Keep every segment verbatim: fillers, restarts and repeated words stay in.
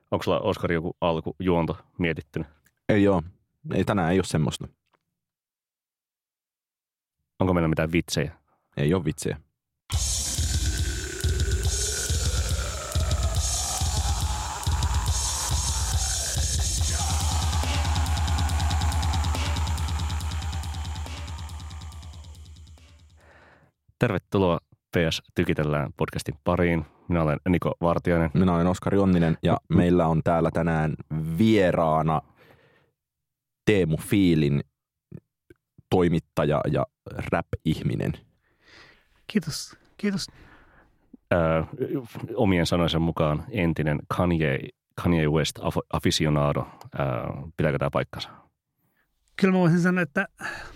Onko sulla, Oskari, joku alkujuonto mietittynyt? Ei oo. Ei, tänään ei ole semmoista. Onko meillä mitään vitsejä? Ei ole vitsejä. Tervetuloa P S Tykitellään podcastin pariin. Minä olen Niko Vartiainen. Minä olen Oskari Onninen ja meillä on täällä tänään vieraana Teemu Fiilin toimittaja ja rap-ihminen. Kiitos, kiitos. Öö, omien sanoisen mukaan entinen Kanye, Kanye West aficionado. Öö, pitääkö tämä paikkansa? Kyllä mä voisin sanoa, että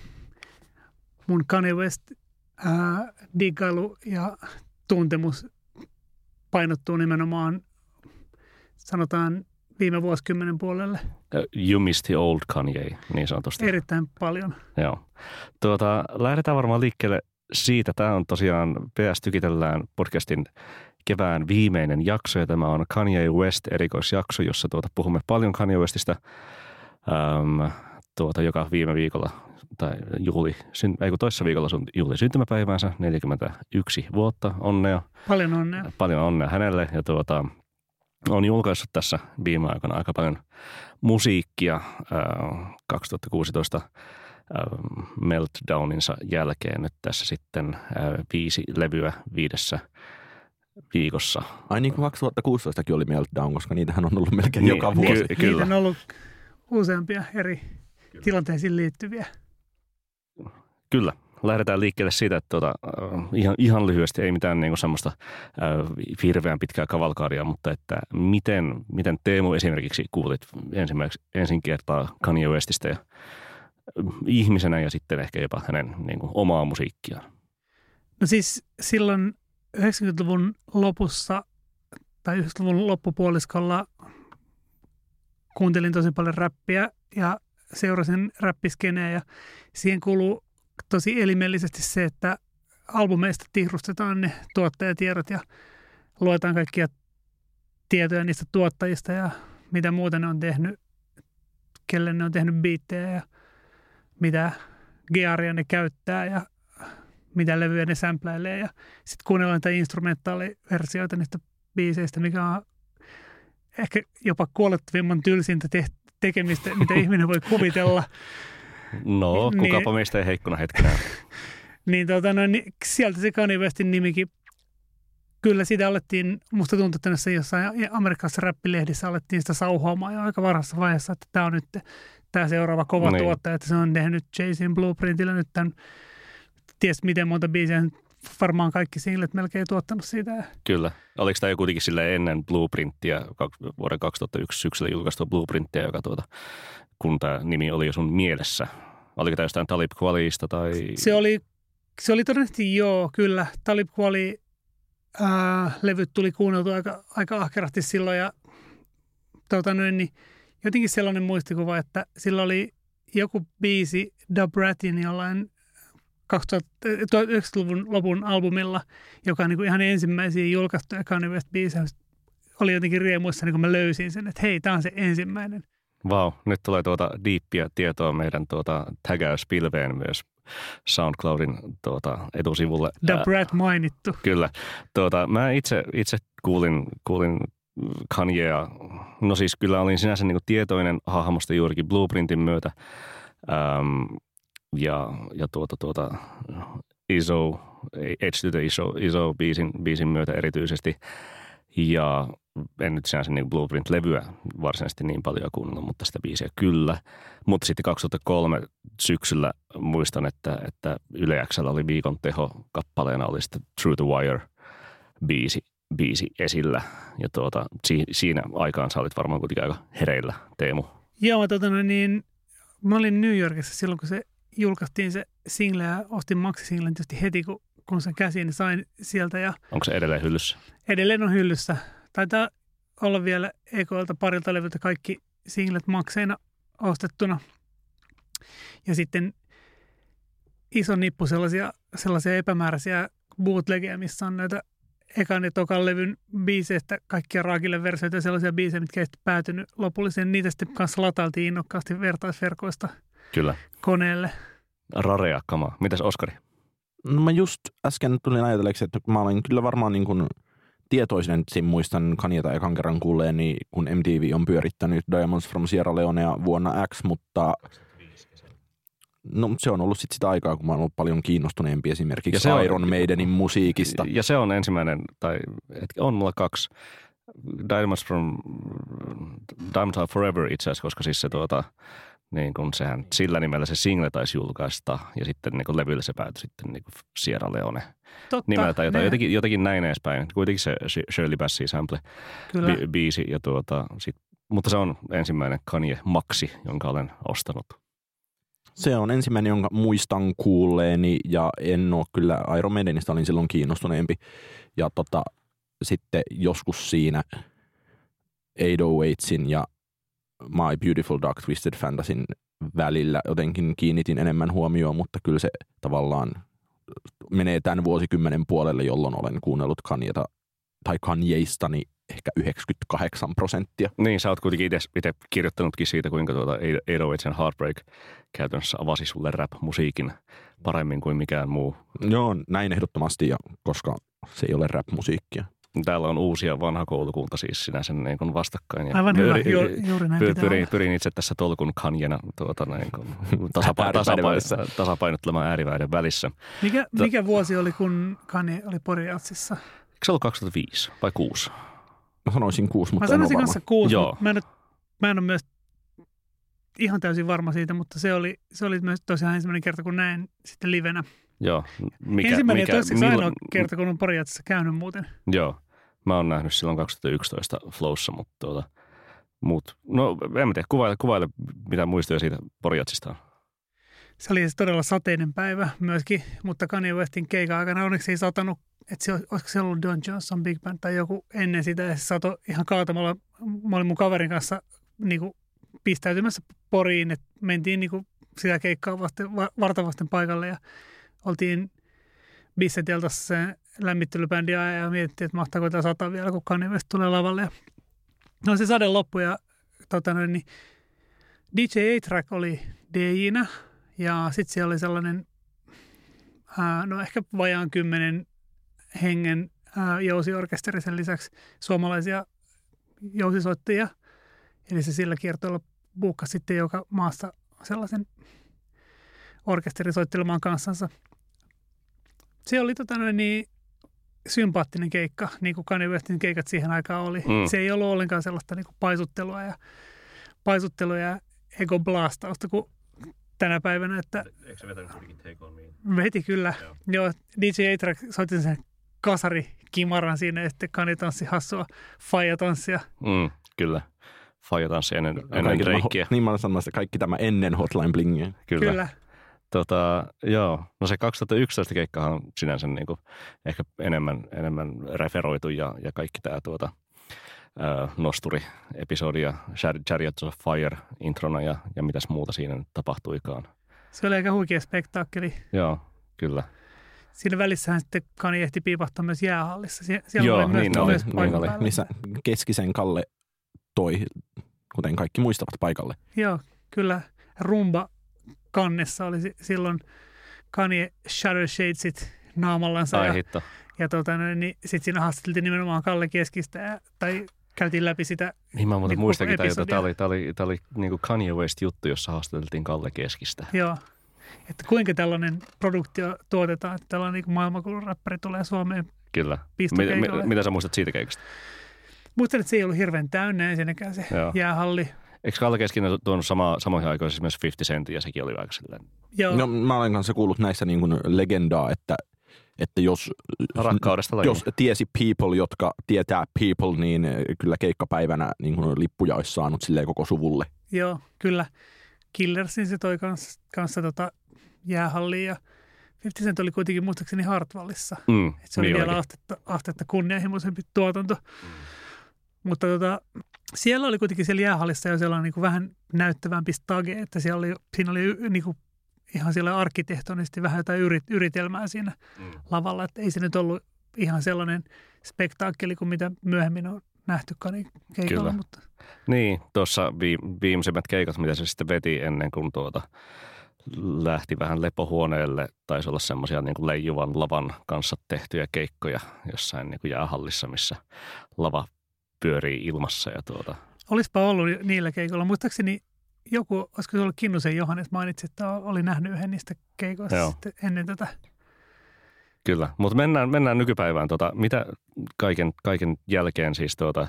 mun Kanye West ää, diggailu ja tuntemus painottuu nimenomaan, sanotaan, viime vuosikymmenen puolelle. You missed the old Kanye, niin sanotusti. Erittäin paljon. Joo. Tuota, lähdetään varmaan liikkeelle siitä. Tämä on tosiaan P S Tykitellään podcastin kevään viimeinen jakso, ja tämä on Kanye West erikoisjakso, jossa tuota, puhumme paljon Kanye Westistä, ähm, tuota, joka viime viikolla, tai juhli, ei kun toissa viikolla sun juhli syntymäpäiväänsä, neljäkymmentäyksi vuotta, onnea. Paljon onnea. Paljon onnea hänelle, ja tuota, on julkaissut tässä viime aikoina aika paljon musiikkia äh, kaksituhattakuusitoista äh, Meltdowninsa jälkeen. Nyt tässä sitten äh, viisi levyä viidessä viikossa. Ai niin kuin kaksituhattakuusitoistakin oli Meltdown, koska niitähän on ollut melkein niin, joka vuosi. Ky- kyllä. Niitä on ollut useampia eri tilanteisiin liittyviä. Kyllä. Lähdetään liikkeelle siitä, että tuota, äh, ihan, ihan lyhyesti ei mitään niinku semmoista äh, hirveän pitkää kavalkaaria, mutta että miten, miten Teemu esimerkiksi kuulit ensimmäiseksi ensin kertaa Kanye Westistä ja äh, ihmisenä ja sitten ehkä jopa hänen niinku, omaa musiikkiaan? No siis silloin yhdeksänkymmentäluvun lopussa tai yhdeksänkymmentäluvun loppupuoliskolla kuuntelin tosi paljon räppiä ja seurasin räppiskeneä ja siihen kuuluu tosi elimellisesti se, että albumeista tihrustetaan ne tuottajatiedot ja luetaan kaikkia tietoja niistä tuottajista ja mitä muuta ne on tehnyt, kelle ne on tehnyt biittejä ja mitä gearia ne käyttää ja mitä levyjä ne sampläilee. Ja sitten kuunnellaan niitä instrumentaaliversioita niistä biiseistä, mikä on ehkä jopa kuolettavimman tylsintä te- tekemistä, mitä ihminen voi kuvitella. No, kukapa niin, meistä ei heikkona hetkenä. niin, tota, no, niin sieltä se Kanye Westin nimikin, kyllä sitä alettiin, musta tuntuu, että näissä jossain amerikkalaisessa räppilehdissä alettiin sitä sauhoamaan jo aika varhaisessa vaiheessa, että tämä on nyt tämä seuraava kova niin. tuottaja, että se on tehnyt Jay-Zin Blueprintillä nyt tämän, ties miten monta biisiä, varmaan kaikki singlet melkein tuottanut siitä. Kyllä. Oliko tämä jo kuitenkin silleen ennen Blueprintia, vuoden kaksituhattayksi syksyllä julkaistua Blueprintia, joka tuota, kun tämä nimi oli jo sun mielessä? Oliko tämä jostain Talib Kweliista tai? Se oli, se oli todennäköisesti joo, kyllä. Talib Kweli ää, levyt tuli kuunneltu aika, aika ahkerasti silloin ja tuota, noin, niin jotenkin sellainen muistikuva, että sillä oli joku biisi Dub Ratin jollain tuhatyhdeksänsataaluvun lopun albumilla, joka on niin kuin ihan ensimmäisiä julkaistuja Kanye West-biisejä. Oli jotenkin riemuissa, niin kun mä löysin sen, että hei, tämä on se ensimmäinen. Vau, wow, nyt tulee tuota diippiä tietoa meidän tuota tägäyspilveen myös SoundCloudin tuota etusivulle. The Brad mainittu. Kyllä. Tuota, mä itse, itse kuulin, kuulin Kanyea, no siis kyllä olin sinänsä niin kuin tietoinen hahmosta juurikin Blueprintin myötä. Ähm, ja, ja tuota, tuota Iso, Edge to the Iso, Iso biisin, biisin myötä erityisesti. Ja en nyt sinänsä niin Blueprint-levyä varsinaisesti niin paljon kuunnellut, mutta sitä biisiä kyllä. Mutta sitten kaksituhattakolme syksyllä muistan, että, että Yle X:llä oli viikon teho kappaleena oli sitten Through the Wire biisi, biisi esillä. Ja tuota, si, siinä aikaan sä olit varmaan kuitenkin aika hereillä, Teemu. Joo, tota, no niin, mä olin New Yorkissa silloin, kun se julkaistiin se single ja ostin maxi-singlen tietysti heti, kun, kun sen käsin sain sieltä. Ja onko se edelleen hyllyssä? Edelleen on hyllyssä. Taitaa olla vielä E K L:ltä parilta levyltä kaikki singlet makseina ostettuna. Ja sitten iso nippu sellaisia, sellaisia epämääräisiä bootlegeja, missä on näitä ekan ja tokan levyn biiseistä kaikkia raakille versioita ja sellaisia biisejä, mitkä ei sitten päätynyt lopulliseen. Niitä sitten kanssa latailtiin innokkaasti vertaisverkoista Kyllä. koneelle. Rarea kamaa. Mitäs Oskari? No mä just äsken tulin ajatelleeksi, että mä olen kyllä varmaan niin kuin tietoisen, muistan Kanyeta ekan kerran kuulleeni, kun M T V on pyörittänyt Diamonds from Sierra Leonea vuonna X, mutta no, se on ollut sitten sitä aikaa, kun mä oon ollut paljon kiinnostuneempi esimerkiksi on, Iron Maidenin musiikista. Ja se on ensimmäinen, tai on mulla kaksi, Diamonds from Diamonds Are Forever itse asiassa, koska siis se tuota, niin kun sehän sillä nimellä se single taisi julkaista ja sitten niin kun levyllä se päätyi sitten niin kun Sierra Leone Totta, nimeltä. Jotain, jotenkin, jotenkin näin edespäin. Kuitenkin se Shirley Bassey sample bi- biisi. Ja tuota, sit, mutta se on ensimmäinen Kanye Maxi, jonka olen ostanut. Se on ensimmäinen, jonka muistan kuulleeni ja en ole kyllä Iron Maidenista, olin silloin kiinnostuneempi. Ja tota, sitten joskus siinä kahdeksansataakahdeksan ja My Beautiful Dark Twisted Fantasyn välillä jotenkin kiinnitin enemmän huomioon, mutta kyllä se tavallaan menee tämän vuosikymmenen puolelle, jolloin olen kuunnellut Kanyeta tai Kanyeistani ehkä yhdeksänkymmentäkahdeksan prosenttia. Niin, sä oot kuitenkin itse kirjoittanutkin siitä, kuinka tuota kahdeksansataakahdeksan Heartbreak käytännössä avasi sulle rap-musiikin paremmin kuin mikään muu. Joo, näin ehdottomasti, ja koska se ei ole rap-musiikkia. Täällä on uusia vanha koulukunta siis sinänsä niin kuin vastakkain. Ja aivan hyvä, ju, juuri näin pyrin, pyrin, pyrin itse tässä tolkun Kanyena tuota, niin kuin tasapa, tasapain, tasapainottelemaan ääriväiden välissä. Mikä, mikä vuosi oli, kun Kanye oli Poriatsissa? Eikö se ollut kaksituhattaviisi vai kuusi? Mä sanoisin kuusi, mutta mä sanoisin en ole kanssa kuusi, Joo. mutta mä en, ole, mä en ole myös ihan täysin varma siitä, mutta se oli, se oli myös tosiaan ensimmäinen kerta, kun näin sitten livenä. Joo. Mikä, ensimmäinen mikä, ja toiseksi milloin, ainoa kerta, kun on Poriatsissa käynyt muuten. Joo. Mä oon nähnyt silloin kaksituhattayksitoista Flowssa, mutta tuota, muut, no en mä tiedä, kuvaile, kuvaile mitä muistoja siitä Poriatsista on. Se oli siis todella sateinen päivä myöskin, mutta Kanye Westin keikan aikana onneksi ei satanut, että se, olisiko se ollut Don Johnson Big Band tai joku ennen sitä, ja se satoi ihan kaatamalla. Mä olin mun kaverin kanssa niin kuin pistäytymässä Poriin, että mentiin niin kuin sitä keikkaa vasten, vartavasten paikalle ja oltiin Bisseteltassa sen lämmittelybändi ja mietittiin, että mahtaako tämä sataa vielä, kun Kanye West tulee lavalle. Ja no se sade loppui ja tota noin, niin D J A-Track oli D J:nä ja sitten siellä oli sellainen, ää, no ehkä vajaan kymmenen hengen ää, jousiorkesteri, sen lisäksi suomalaisia jousisoittajia. Eli se sillä kiertoilla buukkasi sitten joka maassa sellaisen orkesterin soittelemaan kanssansa. Se oli tota noin, niin sympaattinen keikka, niin kuin Kanye Westin keikat siihen aikaan oli. Mm. Se ei ollut ollenkaan sellaista niin kuin paisuttelua ja, paisuttelua ja ego-blastausta kuin tänä päivänä. Että eikö se vetänyt kuitenkin Take On Me? Veti kyllä. Joo. Joo, D J A-Track soitti sen kasarikimaran siinä ja sitten Kanye tanssi hassua faija-tanssia. Mm, kyllä. Faija-tanssi ennen, ennen Drakea. Niin mä olen sanonut, että kaikki tämä ennen Hotline Blingia. Kyllä. kyllä. Tota, joo, no se kaksituhattayksitoista keikkahan on sinänsä niin kuin ehkä enemmän, enemmän referoitu ja, ja kaikki tämä tuota, ää, nosturi-episodi ja Chariots of Fire introna ja, ja mitäs muuta siinä nyt tapahtuikaan. Se oli aika huikea spektaakkeli. Joo, kyllä. Siinä välissähän sitten Kanye ehti piipahtaa myös jäähallissa. Sie- siellä joo, oli myös, niin oli, niin oli. Missä Keskisen Kalle toi, kuten kaikki muistavat, paikalle. Joo, kyllä. Rumba kannessa oli silloin Kanye Shadow Shadesit naamallansa. Ai ja, hitto. ja tota, niin sitten siinä haastateltiin nimenomaan Kalle Keskistä ja, tai käytiin läpi sitä. Niin mä muuten niin muistakin, että tämä oli, tämä oli, tämä oli niin kuin Kanye West-juttu, jossa haastateltiin Kalle Keskistä. Joo, että kuinka tällainen produktio tuotetaan, että tällainen niin maailmankuulun räppäri tulee Suomeen. Kyllä. Pistokeikalle. Mi- mitä sä muistat siitä keikasta? Muistan, että se ei ollut hirveän täynnä ensinnäkään se Joo. jäähalli. Eikö Kalle Keskinen tuonut sama, samoihin aikoihin myös viisikymmentä sentin ja sekin oli aika silleen? Joo. No mä olen kanssa kuullut näissä niin kuin legendaa, että, että jos, rakkaudesta jos tiesi people, jotka tietää people, niin kyllä keikkapäivänä niin kuin lippuja olisi saanut silleen koko suvulle. Joo, kyllä. Killersin se toi kanssa, kanssa tota jäähalliin ja viisikymmentä Cent oli kuitenkin muistaakseni Hartwallissa. Mm, se oli niin vielä astetta, astetta kunnianhimoisempi tuotanto. Mm. Mutta tota, siellä oli kuitenkin siellä jäähallissa jo sellainen niin kuin vähän näyttävämpi stage, että siellä oli, siinä oli niin kuin ihan siellä arkkitehtonisesti vähän jotain yrit, yritelmää siinä mm. lavalla. Että ei se nyt ollut ihan sellainen spektaakkeli kuin mitä myöhemmin on nähty Kanye keikalla. Mutta. Niin, tuossa viimeisimmät keikat, mitä se sitten veti ennen kuin tuota lähti vähän lepohuoneelle, taisi olla semmoisia niin kuin leijuvan lavan kanssa tehtyjä keikkoja jossain niin kuin jäähallissa, missä lava pyörii ilmassa. Ja tuota. Olispa ollut niillä keikoilla. Muistaakseni joku, olisiko se ollut Kinnusen Johannes mainitsi, että oli nähnyt yhden niistä keikoista sitten ennen tätä. Kyllä, mutta mennään, mennään nykypäivään. Tuota, mitä kaiken, kaiken jälkeen siis tuota,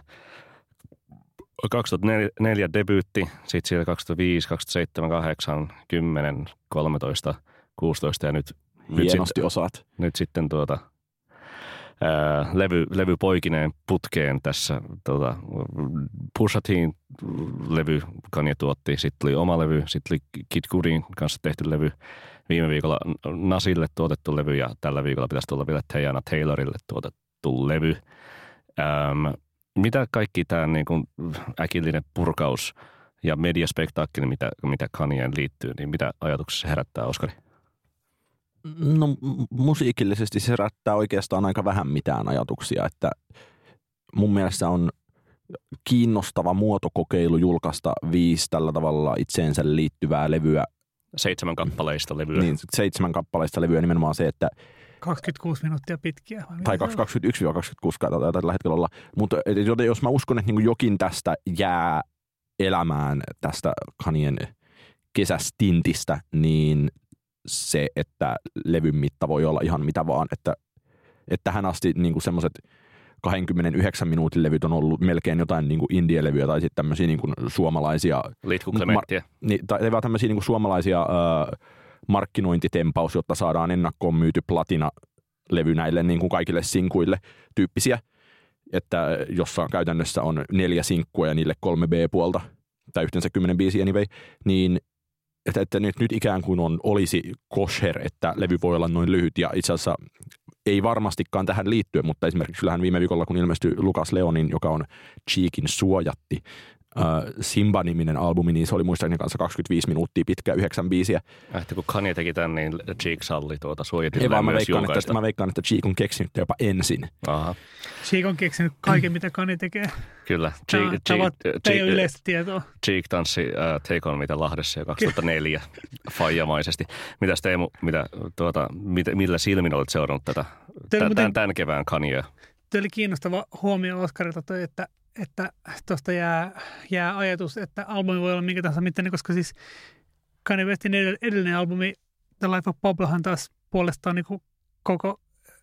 kaksituhattaneljä debyytti, sitten siellä kaksituhattaviisi, kaksituhattaseitsemän, kahdeksan, kymmenen, kolmetoista, kuusitoista ja nyt, nyt, sitten, osaat. nyt sitten tuota, ää, levy, levy poikineen putkeen tässä. Tuota, Pusha T:n levy Kanye tuotti, sitten tuli oma levy, sitten tuli Kid Cudin kanssa tehty levy. Viime viikolla Nasille tuotettu levy ja tällä viikolla pitäisi tulla vielä Teyana Taylorille tuotettu levy. Ähm, mitä kaikki tämä niin kuin äkillinen purkaus ja mediaspektaakkeli, mitä, mitä Kanyeen liittyy, niin mitä ajatuksia se herättää, Oskari? No musiikillisesti se herättää oikeastaan aika vähän mitään ajatuksia, että mun mielestä on kiinnostava muotokokeilu julkaista viisi tällä tavalla itseensä liittyvää levyä. Seitsemän kappaleista levyä. Niin, seitsemän kappaleista levyä nimenomaan se, että kaksikymmentäkuusi minuuttia pitkiä. Tai kaksikymmentäyksi kaksikymmentäkuusi tällä hetkellä olla. Mutta jos mä uskon, että jokin tästä jää elämään tästä Kanyeen kesästintistä, niin se, että levyn mitta voi olla ihan mitä vaan. Että, että tähän asti niin semmoiset kaksikymmentäyhdeksän minuutin levyt on ollut melkein jotain niin kuin indie-levyjä tai sitten tämmöisiä niin kuin suomalaisia Litkuklementtiä. Mar- niin, tai vaan tämmöisiä niin kuin suomalaisia äh, markkinointitempaus, jotta saadaan ennakkoon myyty platina-levy näille niin kuin kaikille sinkuille tyyppisiä, että jossa käytännössä on neljä sinkkua ja niille kolme B-puolta, tai yhteensä kymmenen biisiä anyway, niin että, että nyt, nyt ikään kuin on, olisi kosher, että levy voi olla noin lyhyt, ja itse asiassa ei varmastikaan tähän liittyen, mutta esimerkiksi kyllähän viime viikolla, kun ilmestyi Lucas Leonin, joka on Cheekin suojatti, Uh, Simba-niminen albumi, niin se oli muistaakseni kanssa kaksikymmentäviisi minuuttia pitkä, yhdeksän biisiä. Että kun Kanye teki tämän, niin Cheek salli tuota suojatilleen myös mä veikkaan, että, mä veikkaan, että Cheek on keksinyt jopa ensin. Aha. Cheek on keksinyt kaiken, mitä Kanye tekee. Kyllä. Tämä, Cheek, tämä ei ole yleistä tietoa. Cheek tanssi uh, Take On mitä Lahdessa jo kaksituhattaneljä faijamaisesti. Mitäs Teemu, mitä, tuota, mit, millä silmin olet seurannut tätä tämän, tämän, tämän kevään Kanyea? Tuo oli kiinnostava huomio Oskarilta toi, että että tuosta jää, jää ajatus, että albumi voi olla minkä tahansa mittainen, koska siis Kanye Westin edellinen albumi The Life of Pablohan taas puolestaan niin koko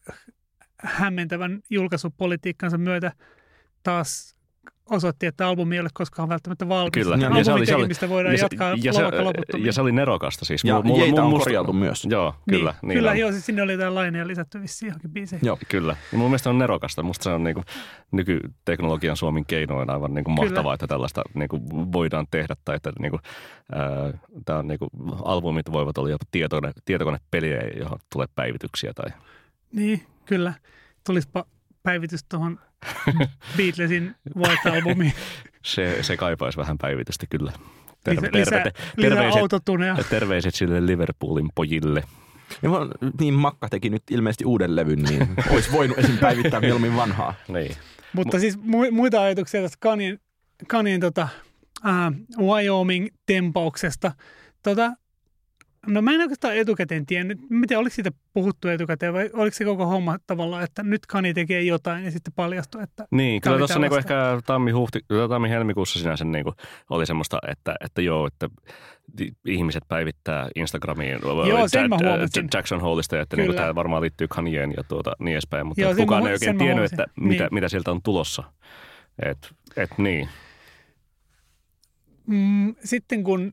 hämmentävän julkaisupolitiikkansa myötä taas osoitti, että albumi ei ole koskaan välttämättä valmis. Kyllä. Ja albumin se oli, tekemistä voidaan ja jatkaa ja se, vaikka loputtomiin. Ja se oli nerokasta siis. Ja mulla, jeitä on musta, korjautu myös. Joo, kyllä. Niin, niin kyllä, on. joo, siis sinne oli jotain laineja lisätty vissiin johonkin biiseihin. Joo, kyllä. Ja mun mielestä on nerokasta. Musta se on niin kuin nykyteknologian Suomen keinoin aivan niin kuin mahtavaa, että tällaista niin kuin voidaan tehdä. Tai että niin kuin, ää, tää on, niin kuin, albumit voivat olla jopa tietokone, tietokonepeliä, johon tulee päivityksiä. Tai. Niin, kyllä. Tulispa päivitys tuohon Beatlesin White-albumiin. Se, se kaipaisi vähän päivitystä kyllä. Terve, lisä, terve, lisä terveiset, autotuneja. Terveiset sille Liverpoolin pojille. Ja niin Makka teki nyt ilmeisesti uuden levyn, niin olisi voinut esim. Päivittää mieluummin vanhaa. Niin. Mutta M- siis mu- muita ajatuksia tästä Kanyeen, Kanyeen tota, äh, Wyoming-tempauksesta. Tota, no mä en oikeastaan etukäteen tiennyt, miten oliko siitä puhuttu etukäteen vai oliko se koko homma tavallaan, että nyt Kanye tekee jotain ja sitten paljastui, että niin, kyllä tuossa niinku ehkä tammi-huhti, tammi-helmikuussa sinänsä niinku oli semmoista, että, että joo, että ihmiset päivittää Instagramiin joo, sen mä huomasin. Jackson Holeista, että niinku tämä varmaan liittyy Kanyeen ja tuota niin edespäin, mutta joo, kukaan mä, ei oikein tiennyt, että niin. mitä, mitä sieltä on tulossa. Et, et niin. Mm, sitten kun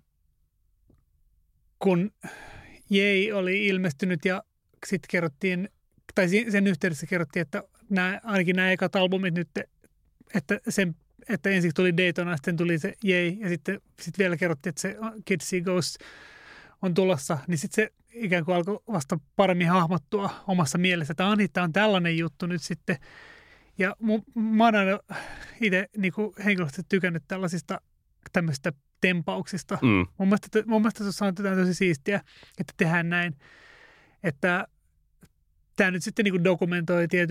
kun Jay oli ilmestynyt ja sitten kerrottiin, tai sen yhteydessä kerrottiin, että nämä, ainakin nämä ekat albumit nyt, että, sen, että ensin tuli Daytona, sitten tuli se Jay ja sitten sit vielä kerrottiin, että se Kids See Ghosts on tulossa, niin sitten se ikään kuin alkoi vasta paremmin hahmottua omassa mielessä, että ah, niin, tämä on tällainen juttu nyt sitten. Ja mun, mä oon aina itse niin henkilöisesti tykännyt tällaisista tämmöisistä tempauksista. Mm. Mun mielestä, mun mielestä se on tosi siistiä, että tehdään näin. Että tämä nyt sitten niin kuin dokumentoi tietyn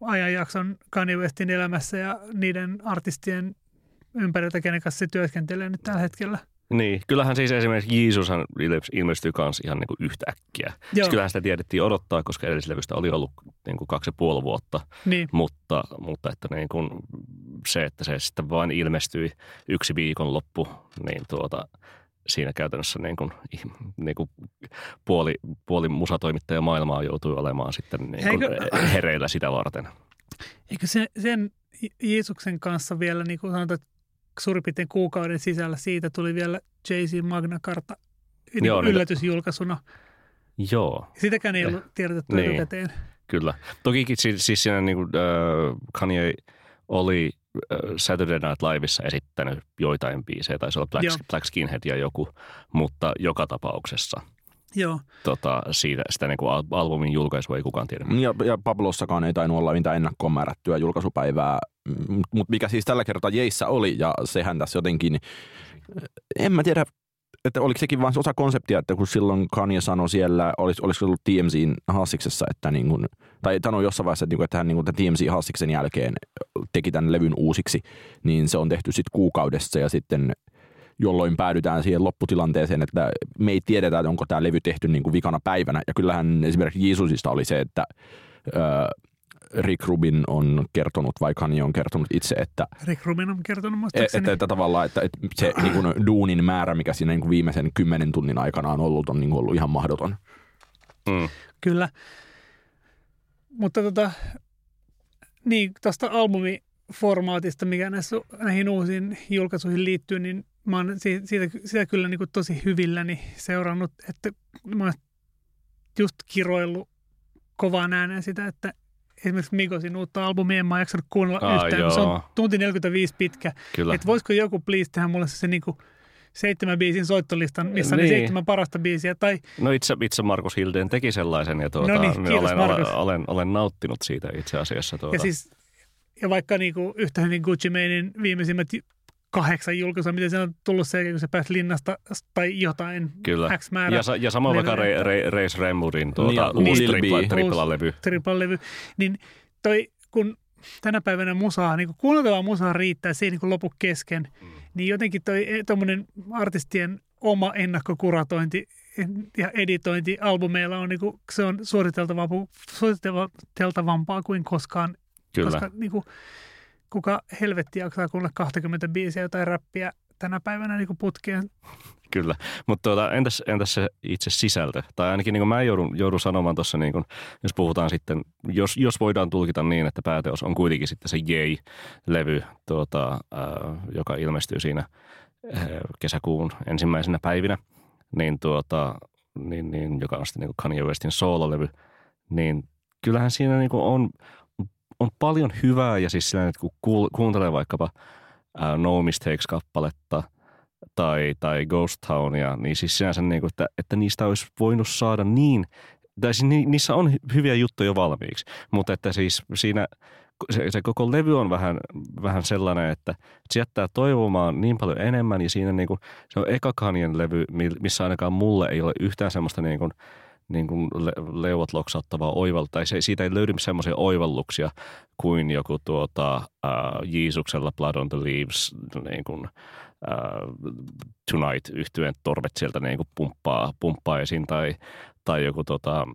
ajanjakson Kanye Westin elämässä ja niiden artistien ympäriltä, kenen kanssa se työskentelee nyt tällä hetkellä. Niin, kyllähän siis esimerkiksi Jeesushan ilmestyy myös ihan niin kuin yhtäkkiä. Siis kyllähän sitä tiedettiin odottaa, koska edellislevystä oli ollut niin kuin kaksi ja puoli vuotta. Niin. Mutta, mutta että niin kuin se, että se sitten vain ilmestyi yksi viikonloppu, niin tuota, siinä käytännössä niin kuin, niin kuin puoli, puoli musatoimittaja maailmaa joutui olemaan sitten niin kuin Eikö, hereillä sitä varten. Eikö se, sen Jeesuksen kanssa vielä, niin kuin sanotaan, suurin piirtein kuukauden sisällä siitä tuli vielä Jay-Z Magna Carta niin Joo, yllätysjulkaisuna. Joo. Sitäkään ei ollut tiedotettu niin. etukäteen. Kyllä. Tokikin siis, siis siinä niin kuin, äh, Kanye oli äh, Saturday Night Liveissa esittänyt joitain biisejä, taisi olla Black, Black Skinhead ja joku, mutta joka tapauksessa. Joo. Tota, siitä, sitä niin kuin albumin julkaisua ei kukaan tiedä. Ja, ja Pablossakaan ei tainnut olla mitään ennakkoon määrättyä julkaisupäivää, mutta mikä siis tällä kertaa Jeissä oli, ja sehän tässä jotenkin, en mä tiedä, että oliko sekin vain osa konseptia, että kun silloin Kanye sanoi siellä, olis, olisiko ollut T M C:n haastiksessa, että niin kuin, tai sanoi jossain vaiheessa, että, että hän niin kuin, T M C haastiksen jälkeen teki tämän levyn uusiksi, niin se on tehty sitten kuukaudessa ja sitten jolloin päädytään siihen lopputilanteeseen, että me ei tiedetä, että onko tämä levy tehty niin kuin vikana päivänä. Ja kyllähän esimerkiksi Jeesusista oli se, että äh, Rick Rubin on kertonut, vai Kanye on kertonut itse, että Rick Rubin on kertonut muistaakseni. Että, että tavallaan, että, että se niin kuin duunin määrä, mikä siinä niin kuin viimeisen kymmenen tunnin aikana on ollut, on niin kuin ollut ihan mahdoton. Mm. Kyllä. Mutta tota, niin tuosta albumiformaatista, mikä näissä, näihin uusiin julkaisuihin liittyy, niin mä oon siitä, siitä kyllä niin kuin tosi hyvilläni seurannut, että mä oon just kiroillut kovaan ääneen sitä, että esimerkiksi Migosin uutta albumia en mä jaksanut kuunnella Aa, yhtään, kun se on tunti neljäkymmentäviisi pitkä. Kyllä. Että voisiko joku please tehdä mulle se niin kuin seitsemän biisin soittolistan, missä niin. on ne seitsemän parasta biisiä. Tai no itse, itse Markus Hildén teki sellaisen ja tuota, no niin, kiitos, olen, olen, olen, olen nauttinut siitä itse asiassa. Tuota. Ja, siis, ja vaikka niin kuin yhtä hyvin Gucci Manein viimeisimmät kahdeksan julkaisua, miten se on tullut se, kun se pääsi linnasta tai jotain Kyllä. X määrä. Ja, ja samoin vaikka Ray, Ray, Ray Remmurin tuota, niin, uusi niin, tripla-levy. Tripla-levy. Niin toi, kun tänä päivänä musaa, niin kuunneltavaa musaa riittää, se ei niin lopu kesken, mm. niin jotenkin toi tommoinen artistien oma ennakkokuratointi ja editointi albumeilla on, niin kuin, se on suositeltavampaa, suositeltavampaa kuin koskaan. Kyllä. Koska niin kuin, kuka helvetti jaksaa kuunnella kaksikymmentä biisiä tai räppiä tänä päivänä niin kuin putkeen. Kyllä, mutta tuota, entäs, entäs se itse sisältö? Tai ainakin niin kuin mä joudun, joudun sanomaan tuossa, niin kuin, jos puhutaan sitten, jos, jos voidaan tulkita niin, että pääteos on kuitenkin sitten se Yay-levy, tuota, äh, joka ilmestyy siinä äh, kesäkuun ensimmäisenä päivinä, niin, tuota, niin, niin, joka on sitten niin kuin Kanye Westin soololevy, niin kyllähän siinä niin kuin on, on paljon hyvää ja siis sillä, että kun kuuntelee vaikkapa äh, No Mistakes-kappaletta, tai, tai Ghost Townia, niin siis sinänsä niin kuin, että, että niistä olisi voinut saada niin, tai siis ni, niissä on hyviä juttuja valmiiksi, mutta että siis siinä se, se koko levy on vähän, vähän sellainen, että se jättää toivomaan niin paljon enemmän ja siinä niin kuin, se on eka Kanyen levy, missä ainakaan mulle ei ole yhtään semmoista niin kuin, niin kuin leuat loksauttavaa oivalluksia, tai se, siitä ei löydy semmoisia oivalluksia kuin joku tuota, äh, Jeesuksella Blood on the Leaves, niin kuin Uh, Tonight -yhtyeen torvet sieltä niin kuin pumppaa, pumppaa esiin tai, tai joku tota,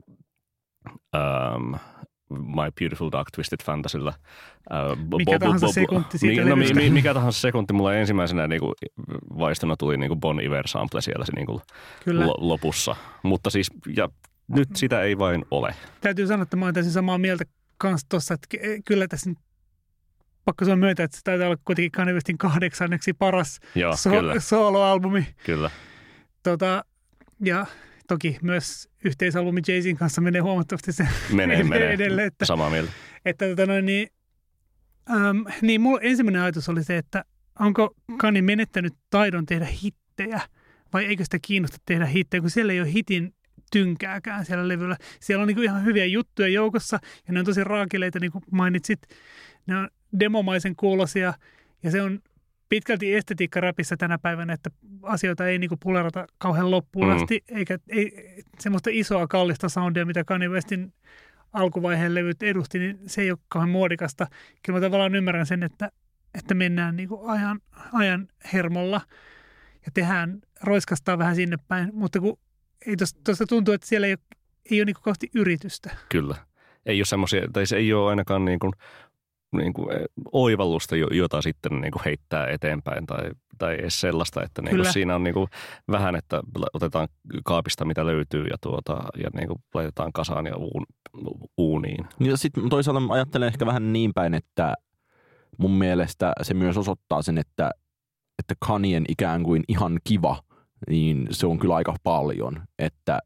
um, My Beautiful Dark Twisted Fantasylla. Uh, mikä bo, tahansa bo, bo, sekunti siitä mi, no, mi, mikä tahansa sekunti. Mulla ensimmäisenä niin kuin vaistona tuli niin kuin Bon Iver-sample siellä se, niin kuin lo, lopussa. Mutta siis, ja nyt sitä ei vain ole. Täytyy sanoa, että mä oon täysin samaa mieltä kanssa tuossa, että kyllä tässä pakko sanoa myötä, että se taitaa olla kuitenkin Kanye Westin kahdeksanneksi paras Joo, so- soloalbumi. Kyllä. Tota, ja toki myös yhteisalbumi Jay-Zin kanssa menee huomattavasti se menee, menee. edelle. Että, samaa mieltä. Että, tota noin, niin, äm, niin mulla ensimmäinen ajatus oli se, että onko Kanye menettänyt taidon tehdä hittejä vai eikö sitä kiinnosta tehdä hittejä, kun siellä ei ole hitin tynkääkään siellä levyllä. Siellä on niin kuin ihan hyviä juttuja joukossa ja ne on tosi raakileita, niin kuin mainitsit. Ne on demomaisen kuulosia ja se on pitkälti estetiikka räpissä tänä päivänä, että asioita ei niinku pulerata kauhean loppuun asti, mm. eikä ei, semmoista isoa kallista soundia, mitä Kanye Westin alkuvaiheen levyt edusti, niin se ei ole kauhean muodikasta. Kyllä mä tavallaan ymmärrän sen, että, että mennään niin kuin ajan, ajan hermolla ja tehdään, roiskastaa vähän sinne päin, mutta kun ei tuosta tuntuu, että siellä ei ole, ei ole niin kuin kauheasti yritystä. Kyllä. Ei ole semmoisia, tai se ei ole ainakaan niin kuin, niin kuin oivallusta, jota sitten niin kuin heittää eteenpäin tai, tai edes sellaista, että niin kuin siinä on niin kuin vähän, että otetaan kaapista mitä löytyy ja, tuota, ja niin kuin laitetaan kasaan ja uun, uuniin. Ja sitten toisaalta ajattelen ehkä vähän niin päin, että mun mielestä se myös osoittaa sen, että, että Kanyen ikään kuin ihan kiva, niin se on kyllä aika paljon, että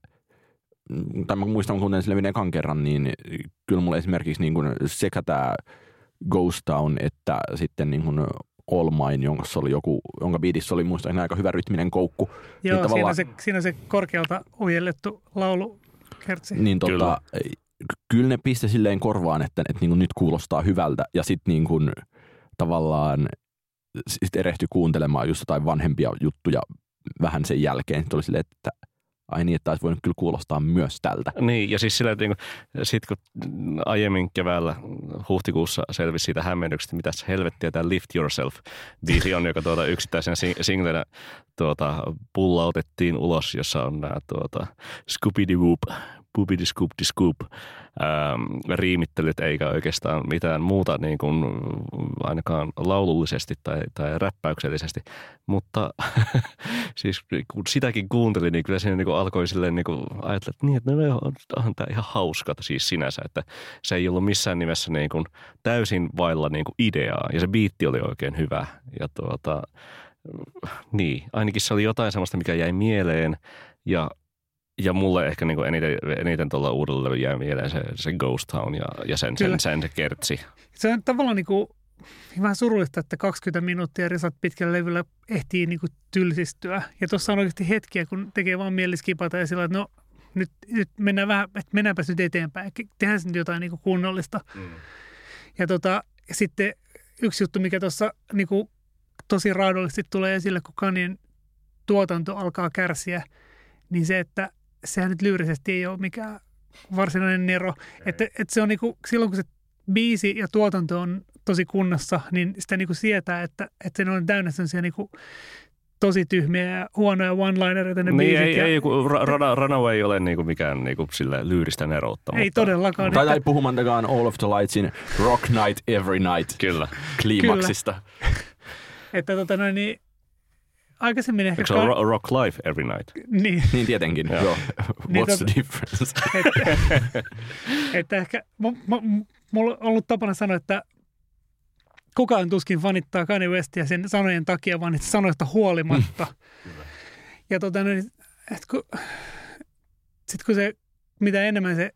tai mä muistan, kun kuuntelin sille ekan kerran, niin kyllä mulle esimerkiksi niin kuin sekä tämä Ghost Town että sitten niin kuin All Mine, jonka, oli joku, jonka biitissä oli muistan aika hyvä rytminen koukku. Joo, niin siinä, on se, siinä on se korkealta ujellettu laulukertsi. Niin tota, kyllä. kyllä ne piste silleen korvaan, että, että niin kuin nyt kuulostaa hyvältä ja sitten niin kuin tavallaan sit erehtyi kuuntelemaan just jotain vanhempia juttuja vähän sen jälkeen. Sitten oli silleen, että ai niin, että olisi voinut kyllä kuulostaa myös tältä. Niin, ja siis sillä, että niin sitten kun aiemmin keväällä huhtikuussa selvisi siitä hämmennyksestä, mitä helvettiä tämä Lift Yourself-biisi on, joka tuota yksittäisenä singlenä tuota, pullautettiin ulos, jossa on nämä tuota, Scoopity-Whoop, Poopity-Scoopty-Scoop ähm, riimittelyt, eikä oikeastaan mitään muuta niin kuin ainakaan laulullisesti tai, tai räppäyksellisesti. Mutta siis kun sitäkin kuuntelin, niin kyllä siinä niin kuin alkoi silleen niin kuin ajatella, että niin, että no, onhan tämä ihan hauska siis sinänsä, että se ei ollut missään nimessä niin kuin täysin vailla niin kuin ideaa ja se biitti oli oikein hyvä ja tuota, niin, ainakin se oli jotain sellaista, mikä jäi mieleen ja Ja mulle ehkä niin kuin eniten, eniten tuolla uudella levyllä jää mieleen se, se Ghost Town ja, ja sen, sen, sen se kertsi. Se on tavallaan niin kuin, vähän surullista, että kaksikymmentä minuuttia risat pitkällä levyllä ehtii niin kuin tylsistyä. Ja tuossa on oikeasti hetkiä, kun tekee vaan mieli skipata ja sillä, että no nyt, nyt mennään vähän, että mennäänpäs nyt eteenpäin. Tehdään nyt jotain niin kuin kunnollista. Mm. Ja, tota, ja sitten yksi juttu, mikä tuossa niin kuin tosi raadollisesti tulee esille, kun Kanyen tuotanto alkaa kärsiä, niin se, että sehän nyt lyyrisesti ei ole mikään varsinainen nero. Että, että se on niinku, silloin kun se biisi ja tuotanto on tosi kunnossa, niin sitä niinku sietää, että, että se on täynnä sellaisia niinku tosi tyhmiä ja huonoja one-linereita ne niin biisit. Ei, ja, ei kun Run, Runaway ei ole niinku mikään niinku sillä lyyristä neroutta. Ei mutta todellakaan. Tai, tai puhumattakaan All of the Lightsin Rock Night Every Night. Kyllä. Kliimaksista. Että tota noin niin, aikaisemmin ehkä... Eikö se ole Rock Life Every Night? Niin. Niin tietenkin. Joo. Joo. What's niin, the difference? Että, että ehkä... Mulla on ollut tapana sanoa, että kukaan tuskin fanittaa Kanye Westia sen sanojen takia, vaan että sanoista huolimatta. Ja tota, niin, että kun, sit kun se, mitä enemmän se,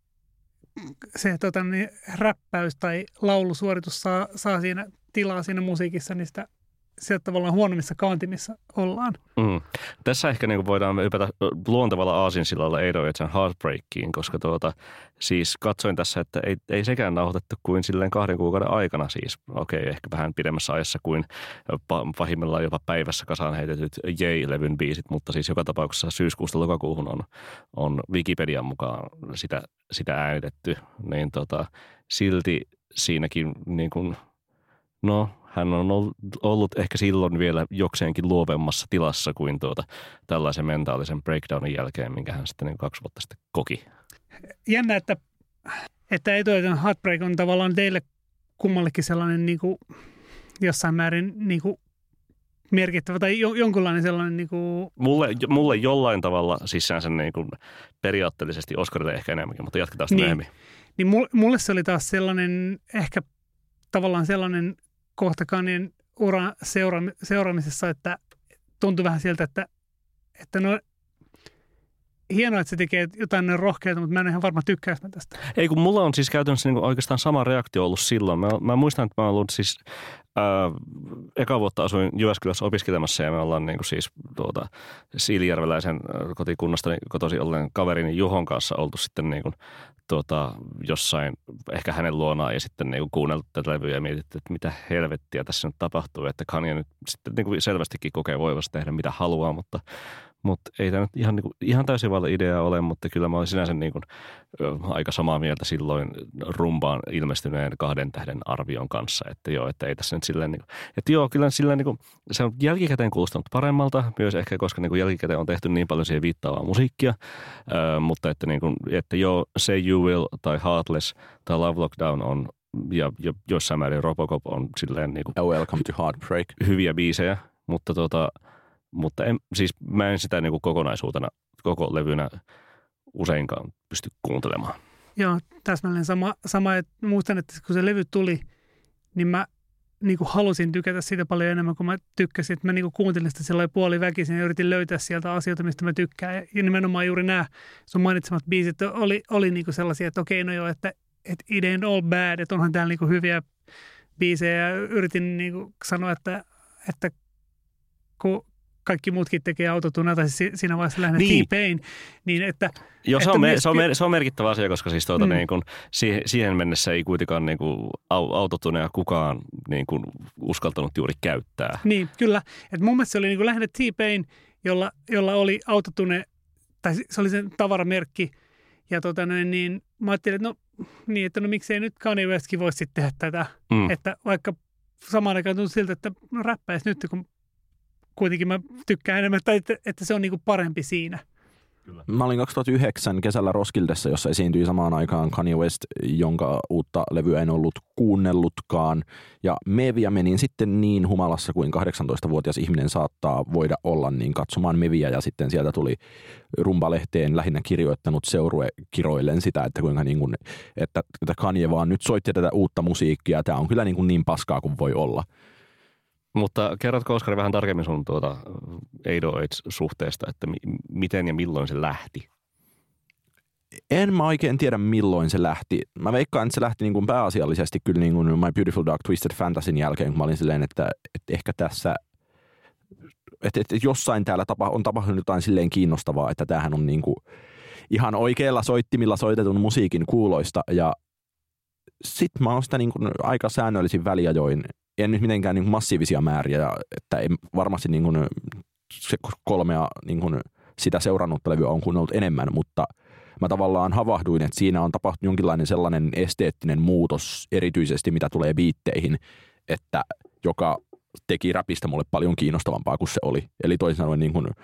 se tota, niin, räppäys tai laulusuoritus saa, saa siinä tilaa siinä musiikissa, niin sitä sieltä tavallaan huonommissa kantimissa ollaan. Mm. Tässä ehkä niin voidaan ypätä luontevalla aasinsillalla eight oh eight Heartbreakiin, koska tuota, siis katsoin tässä, että ei, ei sekään nauhoitettu kuin silleen kahden kuukauden aikana siis. Okei, okay, ehkä vähän pidemmässä ajassa kuin pahimmillaan jopa päivässä kasaan heitetyt Jay-levyn biisit, mutta siis joka tapauksessa syyskuusta lokakuuhun on, on Wikipedian mukaan sitä, sitä äänitetty, niin tota, silti siinäkin niin kuin, no hän on ollut ehkä silloin vielä jokseenkin luovemmassa tilassa kuin tuota tällaisen mentaalisen breakdownin jälkeen, minkä hän sitten niin kaksi vuotta sitten koki. Jännä, että, että eight oh eight Heartbreak on tavallaan teille kummallekin sellainen niin kuin, jossain määrin niin kuin, merkittävä tai jonkunlainen sellainen... Niin kuin... mulle, mulle jollain tavalla sisäänsä niin kuin periaatteellisesti Oscarille ehkä enemmänkin, mutta jatketaan sitä niin, myöhemmin. Niin mulle se oli taas sellainen, ehkä tavallaan sellainen kohta Kanyen uran seura- seuraamisessa, että tuntui vähän siltä, että, että no hienoa, että se tekee jotain rohkeita, mutta mä en ihan varma tykkääs mä tästä. Ei, kun mulla on siis käytännössä niin oikeastaan sama reaktio ollut silloin. Mä, mä muistan, että mä oon ollut siis, ää, eka vuotta asuin Jyväskylässä opiskelemassa ja me ollaan niin kuin siis tuota, Siilijärveläisen kotikunnasta kotoisin olleen kaverini Juhon kanssa oltu sitten niin kuin, tuota, jossain ehkä hänen luonaan ja sitten niin kuin kuunneltu tätä levyä ja mietitty, että mitä helvettiä tässä nyt tapahtuu. Että Kanye nyt sitten niin kuin selvästikin kokee voivansa tehdä mitä haluaa, mutta mutta ei tämä nyt ihan, niin kuin, ihan täysin valta idea ole, mutta kyllä mä olin sinänsä niin kuin, aika samaa mieltä silloin rumbaan ilmestyneen kahden tähden arvion kanssa, että joo, että ei tässä nyt silleen, niin kuin, että joo, kyllä silleen niin kuin, se on jälkikäteen kuulostanut paremmalta, myös ehkä koska niin kuin jälkikäteen on tehty niin paljon siihen viittaavaa musiikkia, äh, mutta että, niin kuin, että joo, Say You Will tai Heartless tai Love Lockdown on, ja, ja jossain määrin Robocop on silleen niin kuin, Welcome to Heartbreak. Hyviä biisejä, mutta tota, mutta en, siis mä en sitä niin kuin kokonaisuutena, koko levynä useinkaan pysty kuuntelemaan. Joo, täsmälleen sama, sama että muistan, että kun se levy tuli, niin mä niin kuin halusin tykätä siitä paljon enemmän kuin mä tykkäsin. Että mä niin kuin kuuntelin sitä sellainen puoliväkisin ja yritin löytää sieltä asioita, mistä mä tykkään. Ja nimenomaan juuri nämä sun mainitsemat biisit oli, oli niin kuin sellaisia, että okei, no joo, että, että it ain't all bad, että onhan täällä niin kuin hyviä biisejä. Ja yritin niin kuin sanoa, että, että kun kaikki muutkin tekee autotunaa, tai siinä vaiheessa lähinnä niin. T-Pain, niin että... Joo, se, että on, me, myöskin, se, on, mer, se on merkittävä asia, koska siis tuota, mm. niin kun, siihen, siihen mennessä ei kuitenkaan niin kun, autotunea kukaan niin kun, uskaltanut juuri käyttää. Niin, kyllä. Et mun mielestä se oli niin kuin lähinnä T-Pain, jolla, jolla oli autotune, tai se oli sen tavaramerkki, ja tota, niin mä ajattelin, että no, niin, että no miksei nyt Kanye Westkin voisi sitten tehdä tätä, mm. että vaikka samaan aikaan tuntuu siltä, että no räppäisi nyt, kun kuitenkin mä tykkään enemmän, että, että se on niinku parempi siinä. Kyllä. Mä olin kaksituhattayhdeksän kesällä Roskildessa, jossa esiintyi samaan aikaan Kanye West, jonka uutta levyä en ollut kuunnellutkaan. Ja Meviä menin sitten niin humalassa kuin kahdeksantoistavuotias ihminen saattaa voida olla, niin katsomaan Meviä. Ja sitten sieltä tuli Rumba-lehteen lähinnä kirjoittanut seurue kiroillen sitä, että kuinka niin kuin, että, että Kanye vaan nyt soitti tätä uutta musiikkia. Tämä on kyllä niin, kuin niin paskaa kuin voi olla. Mutta kerrotko, Oskari, vähän tarkemmin sun tuota kahdeksansataakahdeksan-suhteesta, että mi- miten ja milloin se lähti? En mä oikein tiedä, milloin se lähti. Mä veikkaan, että se lähti niin kuin pääasiallisesti kyllä niin kuin My Beautiful Dark Twisted Fantasyn jälkeen, kun mä olin silleen, että, että ehkä tässä, että, että jossain täällä tapa, on tapahtunut jotain silleen kiinnostavaa, että tämähän on niin kuin ihan oikeilla soittimilla soitetun musiikin kuuloista. Ja sit mä oon sitä niin kuin aika säännöllisin väliajoin. En nyt mitenkään niin kuin massiivisia määriä, että ei varmasti niin kuin se kolmea niin kuin sitä seurannutta levyä on kuunnellut enemmän, mutta mä tavallaan havahduin, että siinä on tapahtunut jonkinlainen sellainen esteettinen muutos, erityisesti mitä tulee biitteihin, että joka teki räpistä mulle paljon kiinnostavampaa kuin se oli. Eli toisin sanoen niin kuin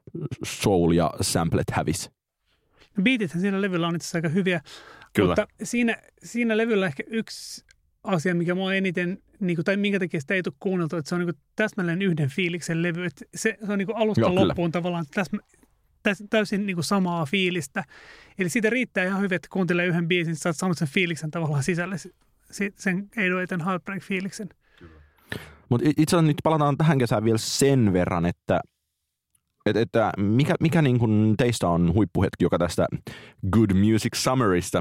soul ja samplet hävis. Biitithän siinä levyllä on itse asiassa aika hyviä, Kyllä. Mutta siinä, siinä levyllä ehkä yksi asia, mikä mua eniten, niin kuin, tai minkä takia sitä ei tule kuunneltu, että se on niin kuin täsmälleen yhden fiiliksen levy. Että se, se on niin kuin alusta Joo, loppuun kyllä. tavallaan täsmä, täs, täysin niin kuin samaa fiilistä. Eli siitä riittää ihan hyvin, että kuuntelee yhden biisin, että sä oot saanut sen fiiliksen tavallaan sisälle, sen eidoiten Heartbreak-fiiliksen. Mutta itse asiassa nyt palataan tähän kesään vielä sen verran, että että, että mikä, mikä niin kuin teistä on huippuhetki, joka tästä Good Music Summerista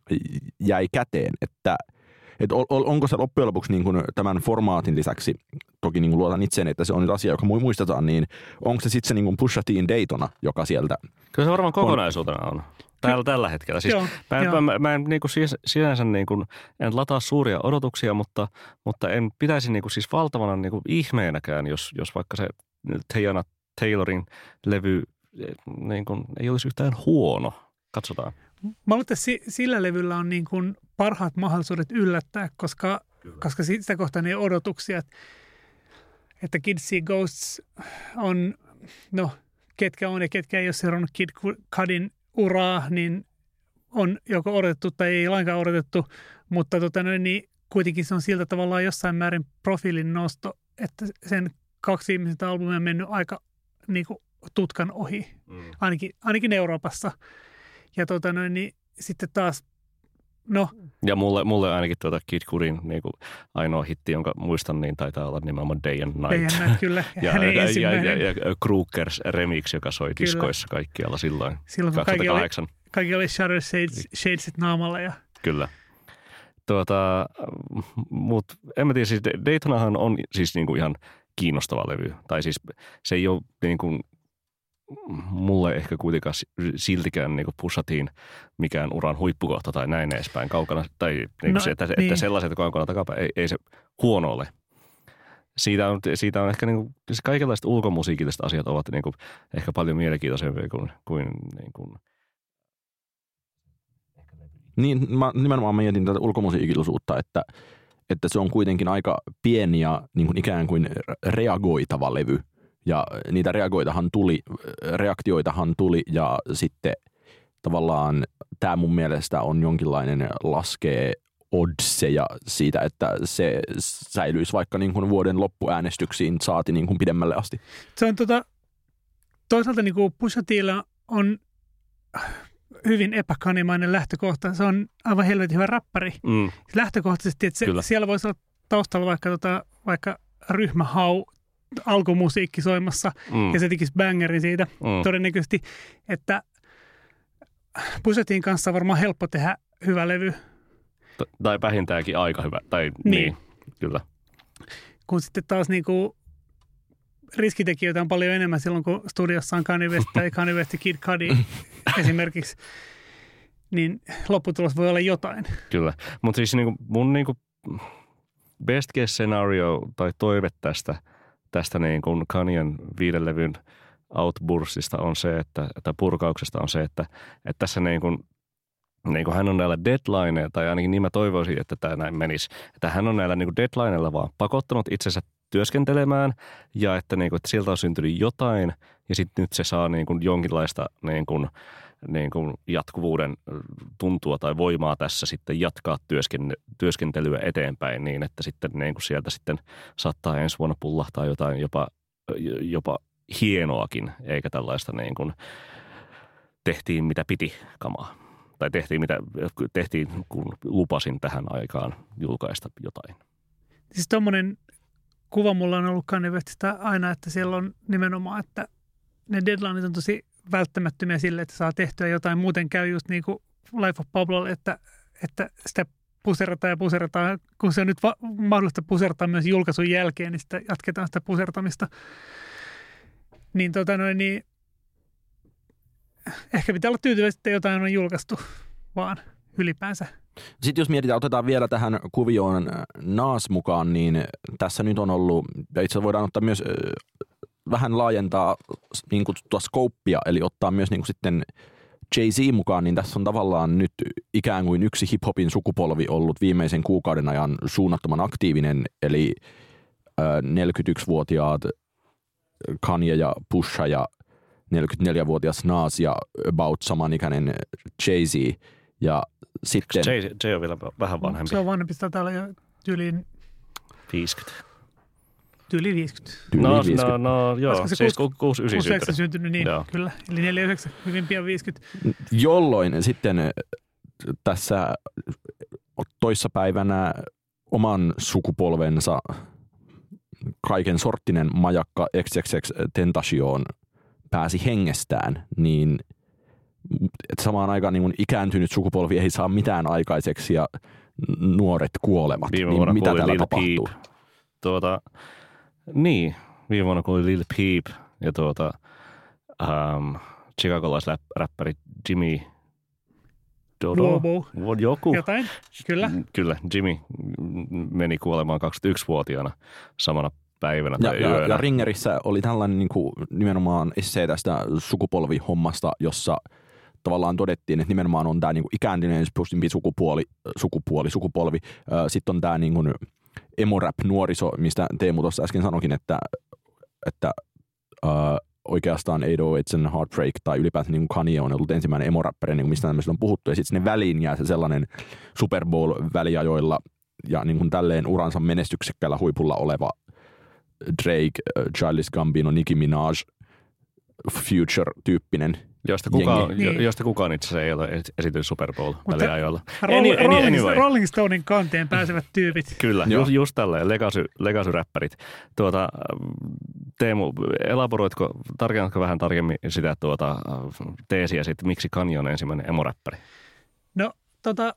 jäi käteen, että et onko se loppujen lopuksi niin kuin tämän formaatin lisäksi, toki niin kuin luotan itseen, että se on nyt asia, joka muistetaan, niin onko se sitten se niin kuin Pusha T:n Daytona, joka sieltä... Kyllä se varmaan kokonaisuutena on. Täällä tällä hetkellä. Siis joo, mä, joo. mä, mä en niin kuin siis, sinänsä niin kuin, en lataa suuria odotuksia, mutta, mutta en pitäisi niin kuin siis valtavana niin kuin ihmeenäkään, jos, jos vaikka se Teyana Taylorin levy niin kuin, ei olisi yhtään huono. Katsotaan. Mä luulen, että sillä levyllä on niin kuin parhaat mahdollisuudet yllättää, koska, koska sitä kohtaan ei ole odotuksia. Että Kids See Ghosts on, no ketkä on ja ketkä ei ole seurannut Kid Cudin uraa, niin on joko odotettu tai ei lainkaan odotettu, mutta tota, niin kuitenkin se on siltä tavallaan jossain määrin profiilin nosto, että sen kaksi viimeisintä albumia on mennyt aika niin kuin tutkan ohi, mm. ainakin, ainakin Euroopassa. Ja tota noin, niin sitten taas, no. Ja mulle, mulle ainakin tuota Kid Cudin niin kuin ainoa hitti, jonka muistan, niin taitaa olla nimenomaan Day and Night. Day and Night, kyllä. ja, ja, ja, ja, ja Krookers Remix, joka soi kyllä. diskoissa kaikkialla silloin, silloin kaksituhattakahdeksan. Kaikki oli, kaikki oli Shutter Shades, Shadesit naamalla. Ja. Kyllä. Tuota, mutta en mä tiedä, siis Daytonahan on siis niin kuin ihan kiinnostava levy. Tai siis se ei ole niin kuin mulle ehkä kuitenkaan siltikään niin Pusha T:n mikään uran huippukohta tai näin edespäin kaukana. Tai niin no, se, että, niin. että sellaiset kaukana takapäin ei, ei se huono ole. siitä on, siitä on ehkä niin kuin, kaikenlaiset ulkomusiikilliset asiat ovat niin kuin, ehkä paljon mielenkiintoisempia kuin, kuin, niin kuin. Niin, mä nimenomaan mietin tätä ulkomusiikillisuutta, että, että se on kuitenkin aika pieni ja niin kuin ikään kuin reagoitava levy. Ja niitä reagoitahan tuli, reaktioitahan tuli ja sitten tavallaan tämä mun mielestä on jonkinlainen laskee oddseja siitä, että se säilyisi vaikka niin kuin vuoden loppuäänestyksiin saati niin kuin pidemmälle asti. Se on tota, toisaalta niin kuin Pusha T:llä on hyvin epäkanimainen lähtökohta. Se on aivan helvetin hyvä räppäri. Mm. Lähtökohtaisesti, että se, siellä voisi olla taustalla vaikka, tota, vaikka ryhmähau alkumusiikki soimassa mm. ja se tekisi bangerin siitä mm. todennäköisesti, että Pusha T:n kanssa on varmaan helppo tehdä hyvä levy. T- tai vähintäänkin aika hyvä. Tai niin. niin, kyllä. Kun sitten taas niinku riskitekijöitä on paljon enemmän silloin, kun studiossa on Kanye West tai Kanye West ja Kid Cudi esimerkiksi, niin lopputulos voi olla jotain. Kyllä, mutta siis niinku mun niinku best case scenario tai toive tästä, tästä niinku Kanyen viiden levyn outburstista on se, että, että purkauksesta on se, että, että tässä niinku niin kuin hän on näillä deadlineilla, tai ainakin niin mä toivoisin, että tämä näin menisi, että hän on näillä niin kuin deadlineilla vaan pakottanut itsensä työskentelemään, ja että, niin kuin, että sieltä on syntynyt jotain, ja sitten nyt se saa niin kuin jonkinlaista niin kuin, niin kuin jatkuvuuden tuntua tai voimaa tässä sitten jatkaa työskentelyä eteenpäin niin, että sitten niin kuin sieltä sitten saattaa ensi vuonna pullahtaa jotain jopa, jopa hienoakin, eikä tällaista niin kuin tehtiin mitä piti kamaa. Tai tehtiin, mitä tehtiin, kun lupasin tähän aikaan julkaista jotain. Siis tommoinen kuva mulla on ollut Kanye Westistä aina, että siellä on nimenomaan, että ne deadlineit on tosi välttämättömiä sille, että saa tehtyä jotain. Muuten käy just niin kuin Life of Pablo, että, että sitä puserataan ja puserataan. Kun se on nyt va- mahdollista pusertaa myös julkaisun jälkeen, niin sitä jatketaan sitä pusertamista. Niin tota noin, niin ehkä pitää olla tyytyväisiä, että jotain on julkaistu vaan ylipäänsä. Sitten jos mietitään, otetaan vielä tähän kuvioon Nas mukaan, niin tässä nyt on ollut, ja itse voidaan ottaa myös vähän laajentaa niin kutsuttua skouppia, eli ottaa myös niin kuin sitten Jay-Z mukaan, niin tässä on tavallaan nyt ikään kuin yksi hip-hopin sukupolvi ollut viimeisen kuukauden ajan suunnattoman aktiivinen, eli neljäkymmentäyksivuotiaat Kanye ja Pusha ja neljäkymmentäneljävuotias Nas ja about samanikäinen Jay-Z. Ja sitten Jay, Jay on vielä vähän vanhempi. Se on vanhempi, sitä täällä jo tyyliin viisikymmentä. Tyyliin viisikymmentä. No, no, no, joo, se siis kuusikymmentäyhdeksän syntynyt, niin joo. Kyllä. Eli neljäkymmentäyhdeksän, hyvin pian viisikymmentä. Jolloin sitten tässä toissapäivänä oman sukupolvensa kaiken sorttinen majakka X X X Tentacion pääsi hengestään, niin että samaan aikaan niin ikääntynyt sukupolvi ei saa mitään aikaiseksi ja nuoret kuolevat. Viime niin mitä täällä Lil tapahtuu? Peep. Tuota, niin, viime vuonna kun oli Lil Peep ja tuota, um, chicagolaisräppäri Jimmy Dodo. Joku. Jotain, kyllä. Kyllä, Jimmy meni kuolemaan kaksikymmentäyksivuotiaana samana päivänä ja, tai ja, yönä. Ja Ringerissä oli tällainen niin kuin, nimenomaan essee tästä sukupolvihommasta, jossa tavallaan todettiin, että nimenomaan on tämä niin kuin ikääntyneen sukupuoli, sukupuoli, sukupolvi. Sitten on tämä niin kuin emo-rap-nuoriso, mistä Teemu tuossa äsken sanoikin, että, että äh, oikeastaan eight oh eight and Heartbreak tai ylipäätään niin kuin Kanye on ollut ensimmäinen emo-räppäri, niin kuin mistä tämmöisellä on puhuttu. Ja sitten sinne väliin jää se sellainen Super Bowl-väliajoilla ja niin kuin tälleen uransa menestyksekkäällä huipulla oleva Drake, Childish Gambino, Nicki Minaj, Future-tyyppinen josta kukaan, jengi. jo, josta kukaan itse asiassa ei ole esity Super Bowl-väliajoilla. Rolling, Rolling, Rolling Stonein kanteen pääsevät tyypit. Kyllä, just, just tälleen, legacy, legacy-räppärit. Tuota, Teemu, elaboroitko, tarkennatko vähän tarkemmin sitä tuota, teesiä siitä, miksi Kanye on ensimmäinen emo-räppäri? No, tota,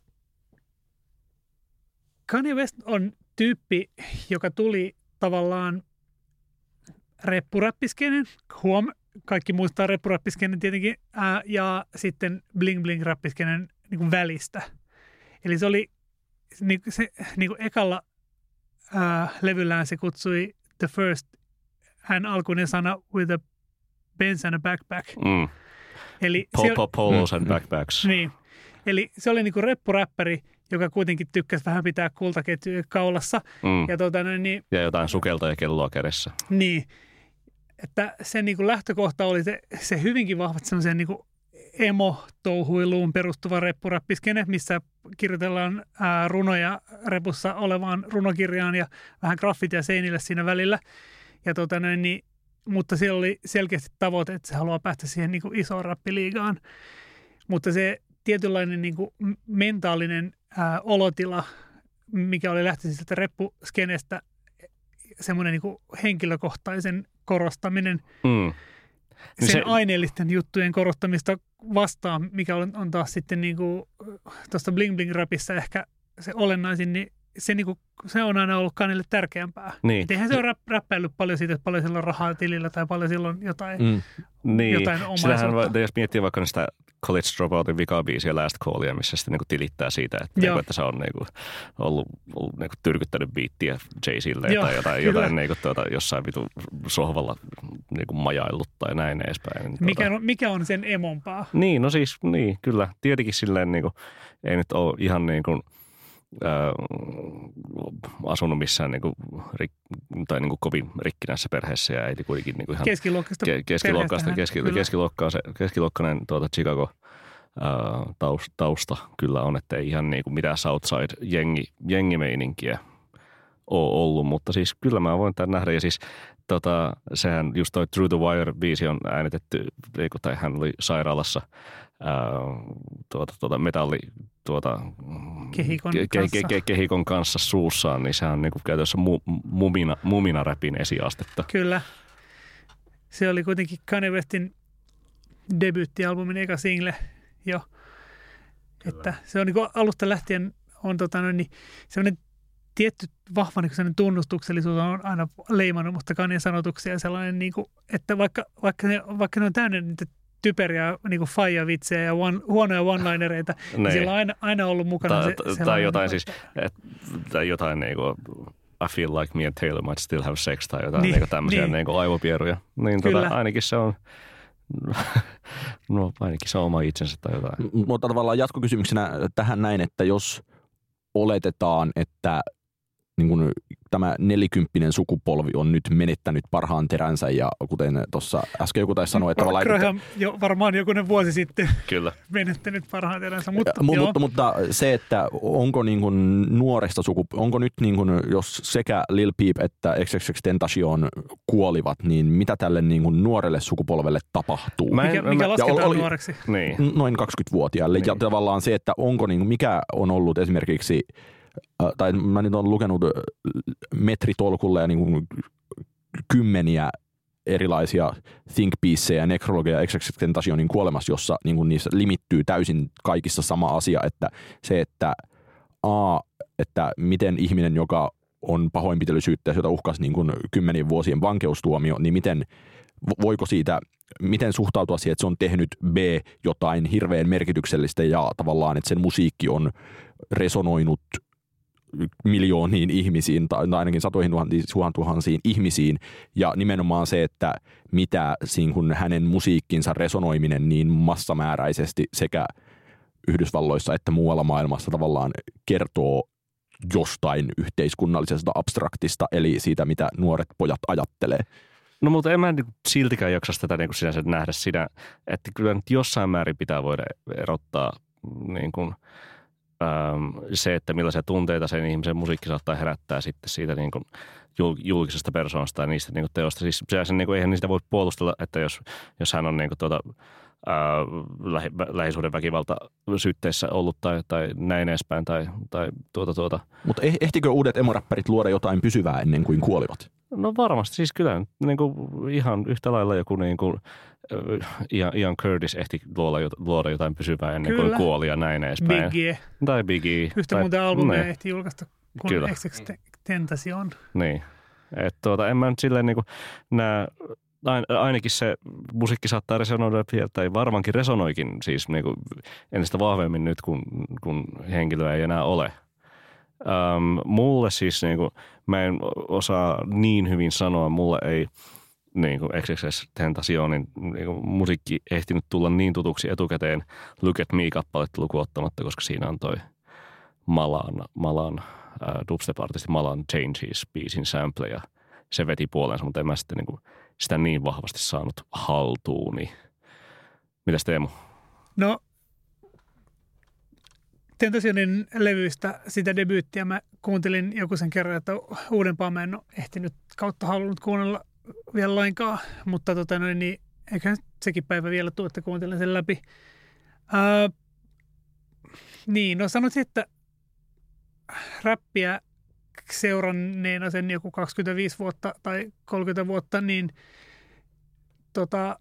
Kanye West on tyyppi, joka tuli tavallaan reppuräppiskenen, huom, kaikki muistaa reppuräppiskenen tietenkin, ää, ja sitten bling-bling-räppiskenen niin kuin välistä. Eli se oli, niin, se, niin kuin ekalla ää, levyllään se kutsui the first, hän alkuinen sana with a Benz and a backpack. Mm. Eli po- polos and backpacks. Niin. Eli se oli niinku reppuräppäri, joka kuitenkin tykkäsi vähän pitää kultaketjuja kaulassa. Mm. Ja, tuota, niin, ja jotain sukelta ja kelloa kädessä. Niin. Että sen niinku lähtökohta oli se, se hyvinkin vahvat semmoiseen niinku emo-touhuiluun perustuva reppuräppiskene, missä kirjoitellaan ää, runoja repussa olevaan runokirjaan ja vähän graffitia seinille siinä välillä. Ja tota, niin, mutta siellä oli selkeästi tavoite, että se haluaa päästä siihen niin kuin isoon rappiliigaan. Mutta se tietynlainen niin kuin mentaalinen ää, olotila, mikä oli lähtöisin sieltä reppuskenestä, semmoinen niin kuin henkilökohtaisen korostaminen, mm. sen se aineellisten juttujen korostamista vastaan, mikä on, on taas sitten niin kuin tuosta Bling Bling Rapissa ehkä se olennaisin, niin se, niin kuin, se on aina ollut Kanille tärkeämpää. Niin. Eihän se ole rap, räppäillyt paljon siitä, että paljon silloin rahaa tilillä tai paljon silloin jotain, mm. niin. jotain omaisuutta. Sitähän, jos miettii vaikka sitä College Dropoutin vikabiisiä Last Callia, missä sitten niinku tilittää siitä, että, niinku, että se on niinku ollut, ollut niinku tyrkyttänyt biittiä Jay-Zille tai jotain, jotain niinku, tuota, jossain vitu sohvalla niinku majaillut tai näin edespäin. Mikä, tuota. on, mikä on sen emompaa? Niin, no siis, niin, kyllä. Tietenkin silleen niinku, ei nyt ole ihan niinku Äh, asunut missään niinku, rik, tai niinku kovin rikkinäisessä perheessä ja äiti kuitenkin niinku ihan keskiluokkaista ke, keskiluokkaista keski, keskiluokkainen tuota Chicago äh, tausta, tausta kyllä on, että ei ihan niinku mitään Southside jengi, jengimeininkiä ole ollut, mutta siis kyllä mä voin tämän nähdä ja siis tota, sehän just toi Through the Wire-biisi on äänitetty, tai hän oli sairaalassa ää, tuota, tuota metalli tuota, kehikon, ke, kanssa. Ke, ke, kehikon kanssa suussaan, niin sehän on niinku käytössä mu, mumina, mumina räpin esiastetta. Kyllä. Se oli kuitenkin Kanye Westin debyyttialbumin eka single jo. Kyllä. Että se on niinku alusta lähtien on tota noin, niin sellainen tietty vahva niin sellainen tunnustuksellisuus on aina leimannut musta Kanyen sanotuksia sellainen, niin kuin, että vaikka, vaikka, ne, vaikka ne on täynnä niitä typeriä niin faija-vitsejä ja one, huonoja one-linereita, niin siellä on aina, aina ollut mukana ta, se, tai jotain siis, et, tai jotain niin kuin I feel like me and Taylor might still have sex tai jotain niin, niin tämmöisiä niin. Niin aivopieruja. Niin tota, ainakin se on no ainakin se on oma itsensä tai jotain. Mutta tavallaan jatkokysymyksenä tähän näin, että jos oletetaan, että niin kun tämä nelikymppinen sukupolvi on nyt menettänyt parhaan teränsä ja kuten tuossa äsken joku taisi sanoa, että tavallaan... Graham jo, varmaan jokunen vuosi sitten Kyllä. menettänyt parhaan teränsä, mutta... M- mutta, mutta se, että onko niin kun nuoresta sukupolvesta, onko nyt niin kun, jos sekä Lil Peep että XXXTentacion kuolivat, niin mitä tälle niin kun nuorelle sukupolvelle tapahtuu? Mä en, mikä mikä mä, lasketaan oli, nuoreksi? Niin. Noin kaksikymmentävuotiaille niin. Ja tavallaan se, että onko niin, mikä on ollut esimerkiksi... tai mä nyt olen lukenut metritolkulle ja niin kuin kymmeniä erilaisia think piecejä ja nekrologeja XXXTentacionin kuolemassa, jossa niin kuin niissä limittyy täysin kaikissa sama asia, että se, että a, että miten ihminen, joka on pahoinpitelysyytteessä, jota uhkasi niin kuin kymmenien vuosien vankeustuomio, niin miten, voiko siitä, miten suhtautua siihen, että se on tehnyt b, jotain hirveän merkityksellistä ja tavallaan, että sen musiikki on resonoinut miljooniin ihmisiin tai ainakin satoihin tuhansiin, tuhansiin ihmisiin ja nimenomaan se, että mitä siinä hänen musiikkinsa resonoiminen niin massamääräisesti sekä Yhdysvalloissa että muualla maailmassa tavallaan kertoo jostain yhteiskunnallisesta abstraktista, eli siitä, mitä nuoret pojat ajattelee. No mutta en mä siltikään jaksa tätä niin kuin sinänsä nähdä siinä, että kyllä nyt jossain määrin pitää voida erottaa niin kuin se, että millaisia tunteita sen ihmisen musiikki saattaa herättää sitten siitä niin kuin julkisesta persoonasta ja niistä niin kuin teosta. Siis se, niin kuin, eihän niistä voi puolustella, että jos, jos hän on niin kuin tuota, ää, lähi, lähisuuden väkivalta syytteessä ollut tai, tai näin edespäin tai, tai tuota tuota. Mutta ehtikö uudet emoräppärit luoda jotain pysyvää ennen kuin kuolivat? No varmasti, siis kyllä niin kuin ihan yhtä lailla joku niin kuin Ian, Ian Curtis ehti luoda, luoda jotain pysyvää ennen kyllä. kuin kuoli ja näin edespäin. Biggie. Tai Biggie. Yhtä tai, muuta albumia ehti julkaista kuin XXXTentacion. Niin. Että tuota, en mä nyt silleen niin kuin nää, ainakin se musiikki saattaa resonoida, tai varmaankin resonoikin siis niin kuin entistä vahvemmin nyt, kun, kun henkilöä ei enää ole. Ähm, mulle siis, niin kuin, mä en osaa niin hyvin sanoa, mulle ei niin kuin X X S-Tentacionin niin kuin musiikki ehtinyt tulla niin tutuksi etukäteen Look at Me-kappaletta lukuun ottamatta, koska siinä on toi Malan, Malan äh, dubstep-artisti Malan Changes-biisin sample ja se veti puolensa, mutta en mä sitten niin kuin sitä niin vahvasti saanut haltuuni. Mitäs Teemu? No, Tentacionin levyistä sitä debyyttiä mä kuuntelin joku sen kerran, että uudempaa mä en ole ehtinyt kautta halunnut kuunnella vielä lainkaan, mutta tota noin, niin eiköhän sekin päivä vielä tule, että kuuntelen sen läpi. Ää, niin, no sanoisin, että räppiä seuranneena sen joku kaksikymmentäviisi vuotta tai kolmekymmentä vuotta, niin tota,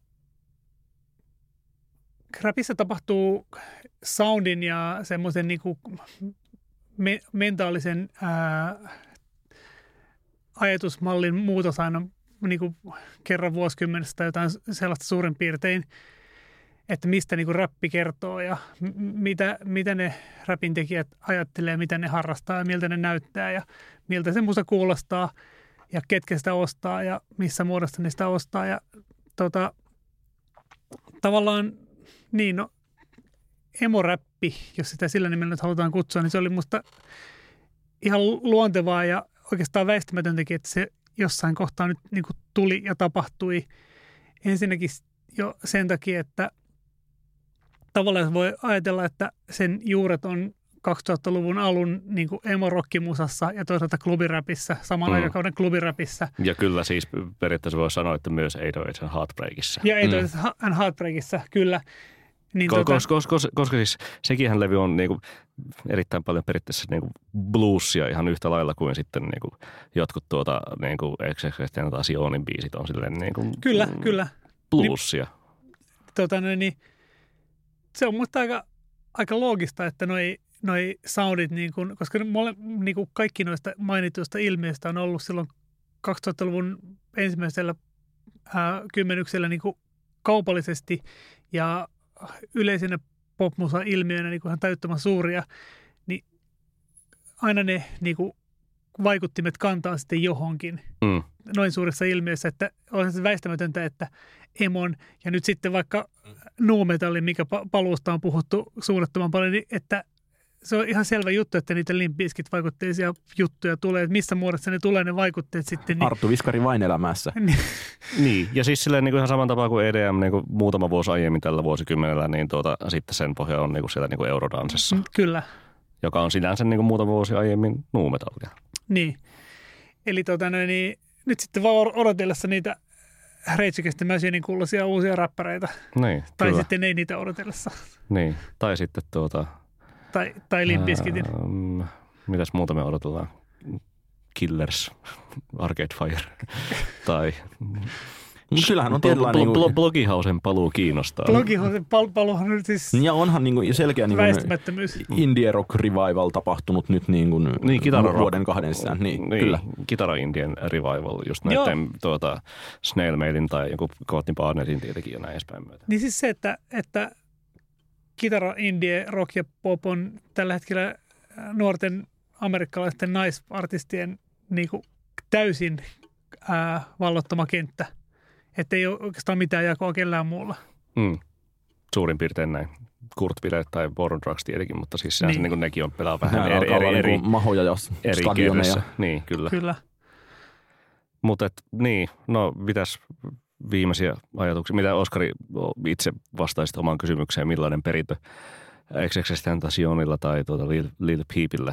räpissä tapahtuu soundin ja semmoisen niinku me, mentaalisen ää, ajatusmallin muutos aina niinku kerran vuosikymmenestä tai jotain sellaista suurin piirtein, että mistä niinku räppi kertoo ja m- mitä, mitä ne räpin tekijät ajattelee, mitä ne harrastaa ja miltä ne näyttää ja miltä se musa kuulostaa ja ketkä sitä ostaa ja missä muodossa ne sitä ostaa. Ja tota, tavallaan niin, no emoräppi, jos sitä sillä nimellä nyt halutaan kutsua, niin se oli musta ihan luontevaa ja oikeastaan väistämätöntäkin, että se jossain kohtaa nyt niin kuin tuli ja tapahtui. Ensinnäkin jo sen takia, että tavallaan voi ajatella, että sen juuret on kaksituhattaluvun alun niin kuin emo-rockimusassa ja toisaalta klubiräpissä, saman mm. aikakauden klubiräpissä. Ja kyllä siis periaatteessa voi sanoa, että myös eight oh eight and Heartbreakissa. Ja eight oh eight mm. and Heartbreakissa, kyllä. Niin Ko- tuota, koska, koska, koska, koska siis sekinhän levy on niinku erittäin paljon periaatteessa niinku bluesia ihan yhtä lailla kuin sitten niinku jotkut tuota niinku X X Tentacionin biisit on silleen niinku kyllä, mm, kyllä. bluesia. Niin, tota, no, niin, se on musta aika, aika loogista, että noi, noi soundit, niin kun, koska mole, niin kun kaikki noista mainituista ilmiöistä on ollut silloin kaksituhattaluvun ensimmäisellä ää, kymmenyksellä niin kun kaupallisesti ja yleisenä popmusa-ilmiönä niin kuin ihan täyttömän suuria, niin aina ne niin kuin vaikuttimet kantaa sitten johonkin mm. noin suurissa ilmiöissä, että on se väistämätöntä, että emon ja nyt sitten vaikka nu-metallin, mikä paluusta on puhuttu suunnattoman paljon, niin että se on ihan selvä juttu, että niitä Limp Bizkit vaikutteisia juttuja tulee, että missä muodossa ne tulee ne vaikutteet sitten. Niin... Arttu Viskari vain elämässä. Niin, ja siis silleen niin kuin ihan saman tapaa kuin E D M niin kuin muutama vuosi aiemmin tällä vuosikymmenellä, niin tuota, sitten sen pohja on niin kuin siellä niin kuin Eurodansessa. Kyllä. Joka on sinänsä niin kuin muutama vuosi aiemmin nu-metallia. Niin, eli tota, niin, nyt sitten vaan odotellessa niitä Rage Against the Machinein kuuluisia uusia räppäreitä. Niin, tai kyllä. sitten ei niitä odotellessa. Niin, tai sitten tuota... Tai, tai Limp Bizkitin. Ähm, mitäs muuta me odotellaan? Killers, Arcade Fire tai... Kyllähän on tietynlainen... Bl- bl- Blogihausen paluu kiinnostaa. Blogihausen pal- paluuhan nyt siis... Ja onhan niinku selkeä niinku väistämättömyys. Indie rock revival tapahtunut nyt niinku niin, vuoden kahden sisään. Niin, niin, kyllä. Kitara Indien revival, just näiden tuota, Snail Mailin tai joku Courtney Barnettin tietenkin ja näin edespäin myötä. Niin siis se, että... että kitara, indie, rock ja pop on tällä hetkellä nuorten amerikkalaisten naisartistien niin kuin täysin ää, vallottama kenttä. Että ei ole oikeastaan mitään jakoa kellään muulla. Mm. Suurin piirtein näin. Kurt Vile tai Born Drugs tietenkin, mutta siis sinänsä niin. Niin nekin on pelaa vähän Nämä eri, eri, eri, niin mahoja ja eri kerrassa. Niin, kyllä. kyllä. Mutta niin, no mitäs viimeisiä ajatuksia? Mitä Oskari itse vastaisit omaan kysymykseen, millainen perintö X X Tentacionilla tai tuota Lil, Lil Peepillä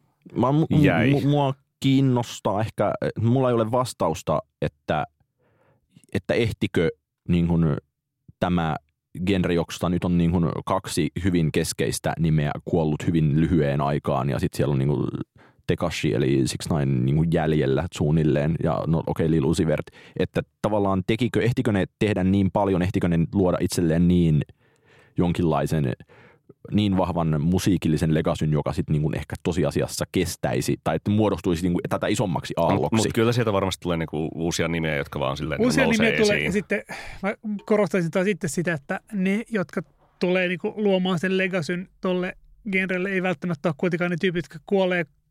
jäi? M- mua kiinnostaa ehkä, mulla ei ole vastausta, että, että ehtikö niin kuin, tämä genre, josta nyt on niin kuin, kaksi hyvin keskeistä nimeä kuollut hyvin lyhyeen aikaan ja sitten siellä on niin kuin, Tekashi eli six nine niin kuin jäljellä suunnilleen ja no okei okay, Lil Uzi Vert, että tavallaan tekikö, ehtikö ne tehdä niin paljon, ehtikö ne luoda itselleen niin jonkinlaisen niin vahvan musiikillisen legasyn, joka sitten niin ehkä tosiasiassa kestäisi tai että muodostuisi niin kuin tätä isommaksi aalloksi. Mutta kyllä sieltä varmasti tulee niin kuin uusia nimiä, jotka vaan silleen uusia nousee nimiä tulee esiin. Ja sitten mä korostaisin taas sitten sitä, että ne, jotka tulee niin kuin luomaan sen legasyn tolle genrelle, ei välttämättä ole kuitenkaan ne tyypit, jotka kuolee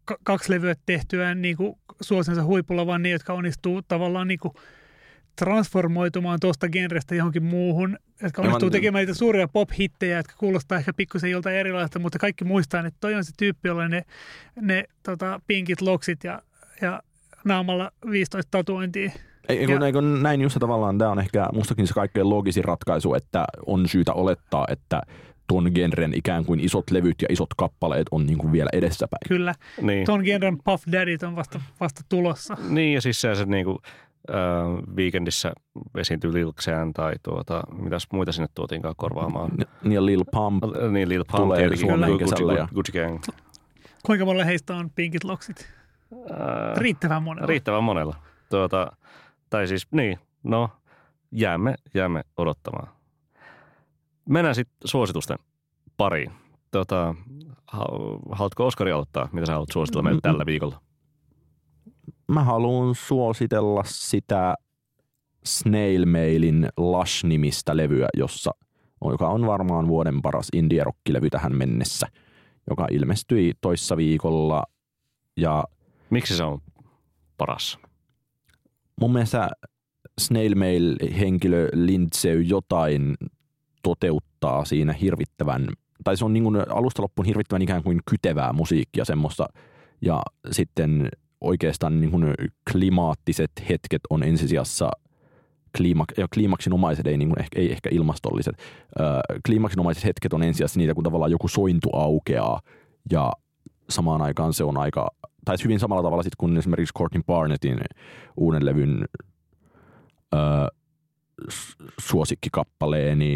k- kaksi levyä tehtyään niin kuin suosionsa huipulla, vaan ne, jotka onnistuu tavallaan niin kuin transformoitumaan tuosta genrestä johonkin muuhun, jotka onnistuu tekemään niitä suuria pop-hittejä, jotka kuulostaa ehkä pikkusen joltain erilaista, mutta kaikki muistaa, että toi on se tyyppi, jolla ne, ne tota, pinkit loksit ja, ja naamalla viisitoista tatuointia. Ei, kun, ei, kun näin just tavallaan tämä on ehkä mustakin se kaikkein loogisin ratkaisu, että on syytä olettaa, että ton genren ikään kuin isot levyt ja isot kappaleet on niin kuin vielä edessäpäin. Kyllä. Niin. Ton genren Puff Daddyt on vasta, vasta tulossa. Niin, ja siis se, se niin kuin, äh, Weekendissä esiintyi Lil Xan tai tuota, mitäs muita sinne tuotiinkaan korvaamaan. Niin ja Lil Pump niin, Lil Pump tulee Suomeen kesällä. Ja... Gucci Gang. Kuinka monella heistä on pinkit loksit? Äh, riittävän monella. Riittävän monella. Tuota, tai siis, niin, no, jäämme, jäämme odottamaan. Mennään sitten suositusten pariin. Tota, haluatko Oskari aloittaa? Mitä sä haluat suositella meille tällä viikolla? Mä haluan suositella sitä Snail Mailin Lush-nimistä levyä, jossa, joka on varmaan vuoden paras indie-rock-levy tähän mennessä, joka ilmestyi toissa viikolla. Ja miksi se on paras? Mun mielestä Snail Mail-henkilö Lindsey jotain toteuttaa siinä hirvittävän, tai se on niin kuin alusta loppuun hirvittävän ikään kuin kytevää musiikkia semmoista, ja sitten oikeastaan niin kuin klimaattiset hetket on ensisijassa, kliimak- ja kliimaksinomaiset, ei, niin kuin, ei ehkä ilmastolliset, äh, kliimaksinomaiset hetket on ensisijassa niitä, kun tavallaan joku sointu aukeaa, ja samaan aikaan se on aika, tai hyvin samalla tavalla sitten kuin esimerkiksi Courtney Barnettin uuden levyn äh, suosikkikappaleeni,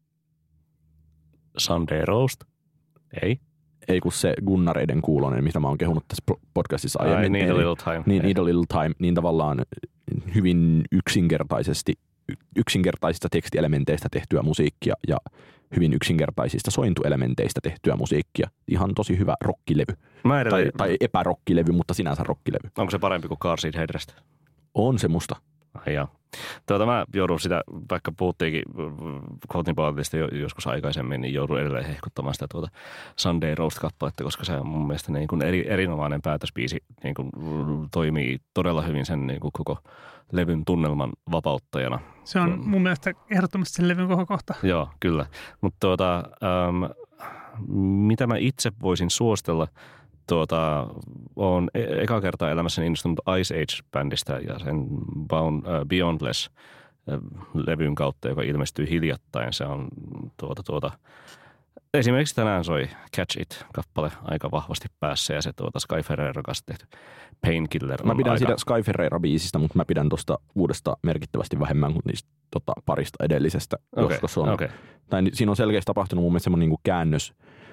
Sunday Roast? Ei. Ei kun se Gunnareiden kuulonen, mitä mä oon kehunut tässä podcastissa aiemmin. Need a Little Time. Niin, Need a Little Time. Niin tavallaan hyvin yksinkertaisesti, yksinkertaisista tekstielementeistä tehtyä musiikkia ja hyvin yksinkertaisista sointuelementeistä tehtyä musiikkia. Ihan tosi hyvä rockilevy. Mä edelleen... tai, tai epärockilevy, mutta sinänsä rockilevy. Onko se parempi kuin Car Seat Headrest? On se musta. Ai jaa. Tuota, mä joudun sitä, vaikka puhuttiinkin Courtney Barnettista joskus aikaisemmin, niin joudun edelleen hehkuttamaan sitä tuota Sunday Roast-kappaletta, koska se on mun mielestä niin kuin eri, erinomainen päätösbiisi, niin kuin toimii todella hyvin sen niin kuin koko levyn tunnelman vapauttajana. Se on mun mielestä ehdottomasti sen levyn koko kohta. Joo, kyllä. Mutta tuota, ähm, mitä mä itse voisin suositella, Tuota, olen e- eka kertaa elämässäni innostunut Ice Age-bändistä ja sen Bound, äh, Beyondless-levyn kautta, joka ilmestyi hiljattain. Se on tuota, tuota, esimerkiksi tänään soi Catch It-kappale aika vahvasti päässä ja se tuota Sky Ferreira kanssa tehty Painkiller. Mä pidän aika... siitä Sky Ferreira-biisistä, mutta mä pidän tuosta uudesta merkittävästi vähemmän kuin niistä tota, parista edellisestä. Okay, koska se on, okay. tai siinä on selkeästi tapahtunut mun mielestä semmoinen niin kuin käännös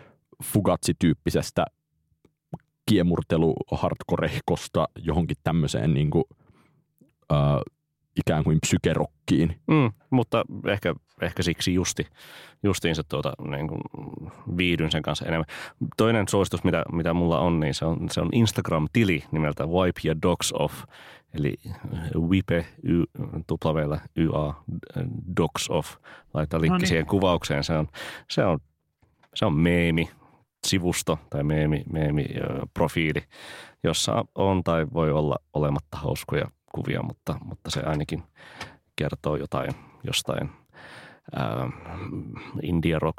Fugazi-tyyppisestä kiemurtelu hardcorehkosta johonkin tämmöiseen niin kuin, äh, ikään kuin psykerokkiin. Mm, mutta ehkä, ehkä siksi justi, justiinsa tuota, niin kuin viihdyn sen kanssa enemmän. Toinen suositus, mitä, mitä mulla on, niin se on, se on Instagram-tili nimeltä Wipe Your Dogs Off. Eli wipe, y, tuplaveillä, y-a, dogs off. Laittaa linkki no niin. siihen kuvaukseen. Se on, se on, se on meemi. Sivusto tai meemi, meemi profiili, jossa on tai voi olla olematta hauskoja kuvia, mutta, mutta se ainakin kertoo jotain jostain ää, indie rock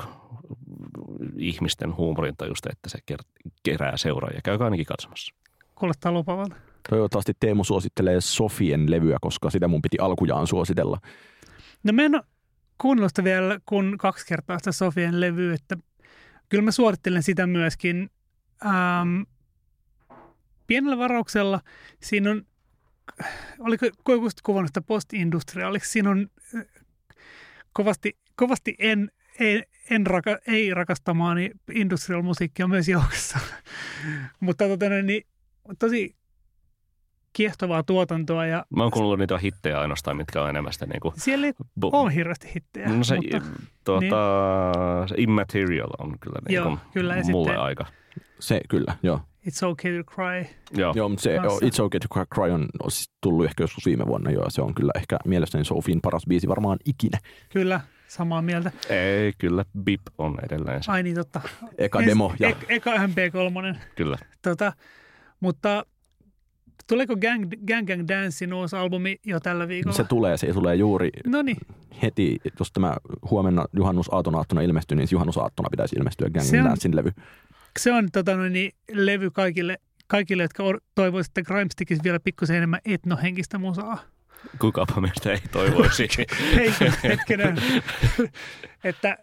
ihmisten huumorintajusta, että se kerää seuraajia. Käykää ainakin katsomassa. Kuulostaa lupavalta. Toivottavasti Teemu suosittelee Sofien levyä, koska sitä mun piti alkujaan suositella. No mä en ole kuunnellut sitä vielä kun kaksi kertaa sitä Sofien levyä, että kyllä mä suorittelen sitä myöskin. Ähm, pienellä varauksella siinä on, oliko joku kuvannut sitä post-industriaaliksi, siinä on kovasti, kovasti en, en, en raka, ei rakastamaani industrial-musiikkia myös joukossa. Mutta tota, niin, tosi kiehtovaa tuotantoa. Ja mä oon kuullut niitä hittejä ainoastaan, mitkä on enemmän sitä niin kuin... Siellä ei bo- ole hirveästi hittejä. No se, mutta, tuota, niin. se Immaterial on kyllä, niin joo, kuin kyllä mulle sitten, aika. Se kyllä, joo. It's okay to cry. Joo, joo mutta se Nossa. It's okay to cry on tullut ehkä joskus viime vuonna jo. Se on kyllä ehkä mielestäni Sofien paras biisi varmaan ikinä. Kyllä, samaa mieltä. Ei, kyllä Bip on edelleen se. Ai niin, totta. Eka demo. Ja... E- eka M P kolme. Kyllä. Tota, Mutta tuleeko Gang Gang, Gang Dancein uusi albumi jo tällä viikolla? Se tulee, se tulee juuri Noniin. heti, jos tämä huomenna juhannusaattona ilmestyy, niin juhannusaattona pitäisi ilmestyä Gang Gang Dancein levy. Se on tota, no niin, levy kaikille, kaikille, jotka toivoisivat, että Grimes tekisi vielä pikkusen enemmän etnohenkistä musaa. Kukapa meistä ei toivoisi. Eikö hetkenä, että,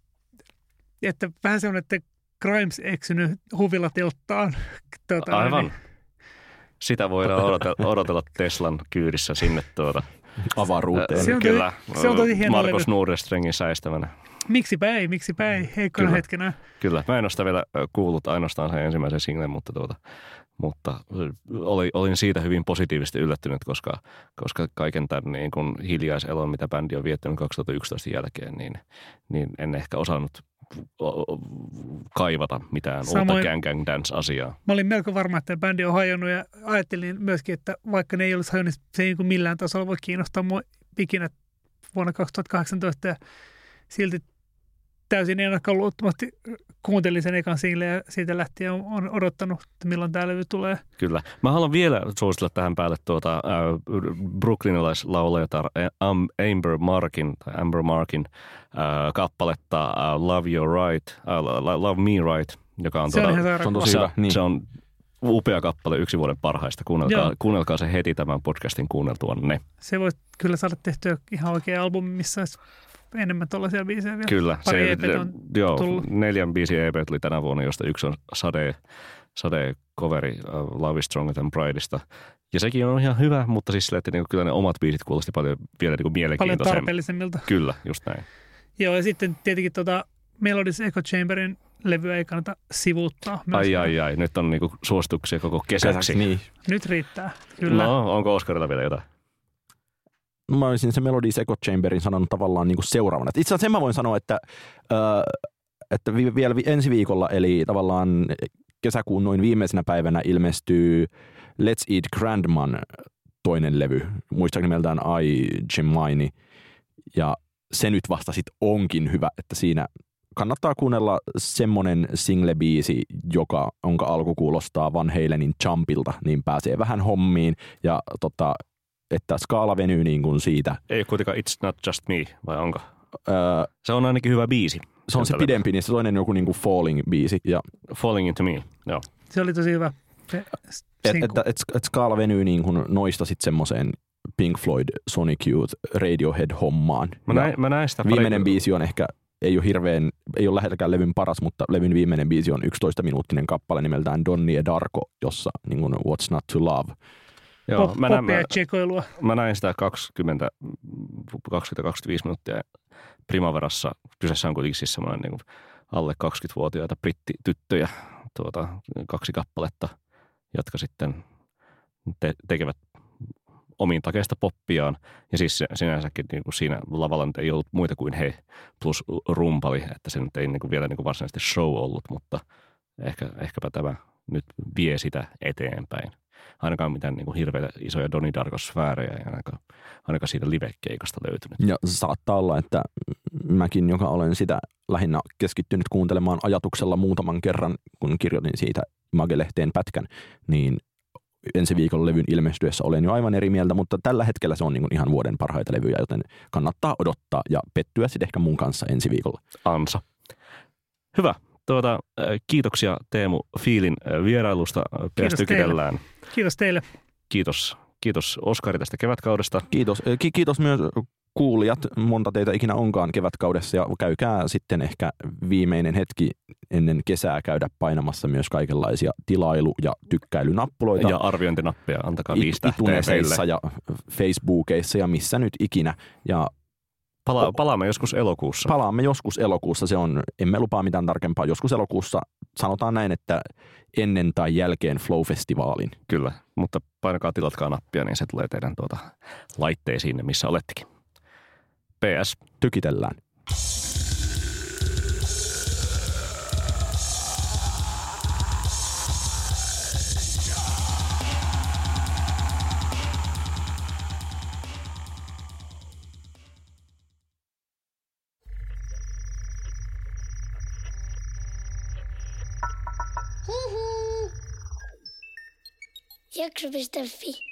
että vähän semmoinen, että Grimes eksynyt huvilatelttaan. Tuota, Aivan. Niin. Sitä voidaan odotella, odotella Teslan kyydissä sinne tuota avaruuteen. Se on Kyllä, tosi, se on tosi hieno Markus levy. Nordstrengin säistämänä. Miksipä ei, miksipä ei, heikkona Kyllä. hetkenä. Kyllä, mä en ole sitä vielä kuullut ainoastaan sen ensimmäisen singlen, mutta, tuota, mutta oli, olin siitä hyvin positiivisesti yllättynyt, koska, koska kaiken tämän niin kuin hiljaiselon, mitä bändi on viettänyt kaksituhattayksitoista jälkeen, niin, niin en ehkä osannut kaivata mitään Samoin, uutta Gang Gang Dance-asiaa. Mä olin melko varma, että bändi on hajonnut ja ajattelin myöskin, että vaikka ne ei olisi hajonnut, se ei niin kuin millään tasolla voi kiinnostaa mua ikinä vuonna kaksituhattakahdeksantoista ja silti täysin ennakkoluulottomasti kuuntelin sen ekan single ja siitä lähtien on, on odottanut, että milloin tämä levy tulee. Kyllä. Mä haluan vielä suositella tähän päälle tuota äh, brooklynilaislaulajatar Amber Markin, tai Amber Markin äh, kappaletta uh, Love Your Right, uh, Love Me Right, joka on, se tuota, on, ihan se on tosi se, hyvä. Niin. se on upea kappale, yksi vuoden parhaista. Kuunnelkaa, kuunnelkaa se heti tämän podcastin kuunneltuanne. Se voi kyllä saada tehtyä ihan oikea albumi, missä olisi enemmän tuollaisia biisejä vielä. Kyllä. Pari Se, E P:tä on joo, tullut. neljän biisin E P tuli tänä vuonna, josta yksi on Sade, Sade coveri uh, Love is Stronger than Prideista. Ja sekin on ihan hyvä, mutta siis sille, että niinku, kyllä ne omat biisit kuulosti paljon vielä niinku mielenkiintoisemmin. Paljon tarpeellisemmilta. Kyllä, just näin. Joo, ja sitten tietenkin tuota Melodies Echo Chamberin levyä ei kannata sivuuttaa. Ai ai ai, nyt on niinku suosituksia koko kesäksi. Niin. Nyt riittää, kyllä. No, onko Oscarilla vielä jotain? Mä olisin se Melodies Echo Chamberin sanonut tavallaan niin kuin seuraavana. Itse asiassa sen mä voin sanoa, että, äh, että vi- vielä vi- ensi viikolla, eli tavallaan kesäkuun noin viimeisenä päivänä ilmestyy Let's Eat Grandman toinen levy, muistaakseni nimeltään I, Jemini, ja se nyt vasta sit onkin hyvä, että siinä kannattaa kuunnella semmonen single-biisi, joka, jonka alku kuulostaa Van Halenin Jumpilta, niin pääsee vähän hommiin, ja tota, että skaala venyy niin kuin siitä. Ei ole kuitenkaan It's Not Just Me, vai onko? Öö, Se on ainakin hyvä biisi. se on se pidempi, niin se toinen joku niin kuin Falling-biisi. Ja Falling Into Me, joo. Se oli tosi hyvä. Se, et, että et, et skaala venyy niin kuin noista sitten semmoiseen Pink Floyd, Sonic Youth, Radiohead-hommaan. Mä näin, mä näin sitä viimeinen pari... biisi on ehkä, ei ole hirveän, ei ole lähelläkään levyn paras, mutta levyn viimeinen biisi on yksitoista-minuuttinen kappale nimeltään Donnie Darko, jossa niin kuin What's Not to Love. Joo, pop, mä, näin, poppia mä, ja tsekoilua. mä näin sitä kaksikymmentä kaksikymmentä-kaksikymmentäviisi minuuttia Primaverassa. Kyseessä on kuitenkin siis semmoinen niin kuin alle kaksikymmentävuotiaita brittityttöjä, tuota, kaksi kappaletta, jotka sitten te- tekevät omiin takeista poppiaan. Ja siis se, sinänsäkin niin kuin siinä lavalla nyt ei ollut muita kuin he plus rumpali, että se nyt ei niin kuin vielä niin kuin varsinaisesti show ollut, mutta ehkä, ehkäpä tämä nyt vie sitä eteenpäin. Ainakaan mitään niin kuin hirveitä isoja Donnie Darko-sfäärejä ei ainakaan, ainakaan siitä live-keikasta löytynyt. Ja saattaa olla, että mäkin, joka olen sitä lähinnä keskittynyt kuuntelemaan ajatuksella muutaman kerran, kun kirjoitin siitä Mage-lehteen pätkän, niin ensi viikolla levyn ilmestyessä olen jo aivan eri mieltä, mutta tällä hetkellä se on niin kuin ihan vuoden parhaita levyjä, joten kannattaa odottaa ja pettyä sitten ehkä mun kanssa ensi viikolla. Ansa. Hyvä. Tuota, kiitoksia Teemu Fiilin vierailusta. Kiitos Tykitellään. Kiitos teille. Kiitos. Kiitos Oskari tästä kevätkaudesta. Kiitos. Ki- kiitos myös kuulijat. Monta teitä ikinä onkaan kevätkaudessa ja käykää sitten ehkä viimeinen hetki ennen kesää käydä painamassa myös kaikenlaisia tilailu- ja tykkäilynappuloita. Ja arviointinappeja. Antakaa viisi tähteä ituneseissa meille. ja Facebookeissa ja missä nyt ikinä. Ja Pala- palaamme joskus elokuussa. palaamme joskus elokuussa. Se on, emme lupaa mitään tarkempaa. Joskus elokuussa sanotaan näin, että ennen tai jälkeen Flow-festivaalin. Kyllä, mutta painakaa tilatkaa nappia, niin se tulee teidän tuota laitteisiin, missä olettekin. P S. Tykitellään. Jakso piste fi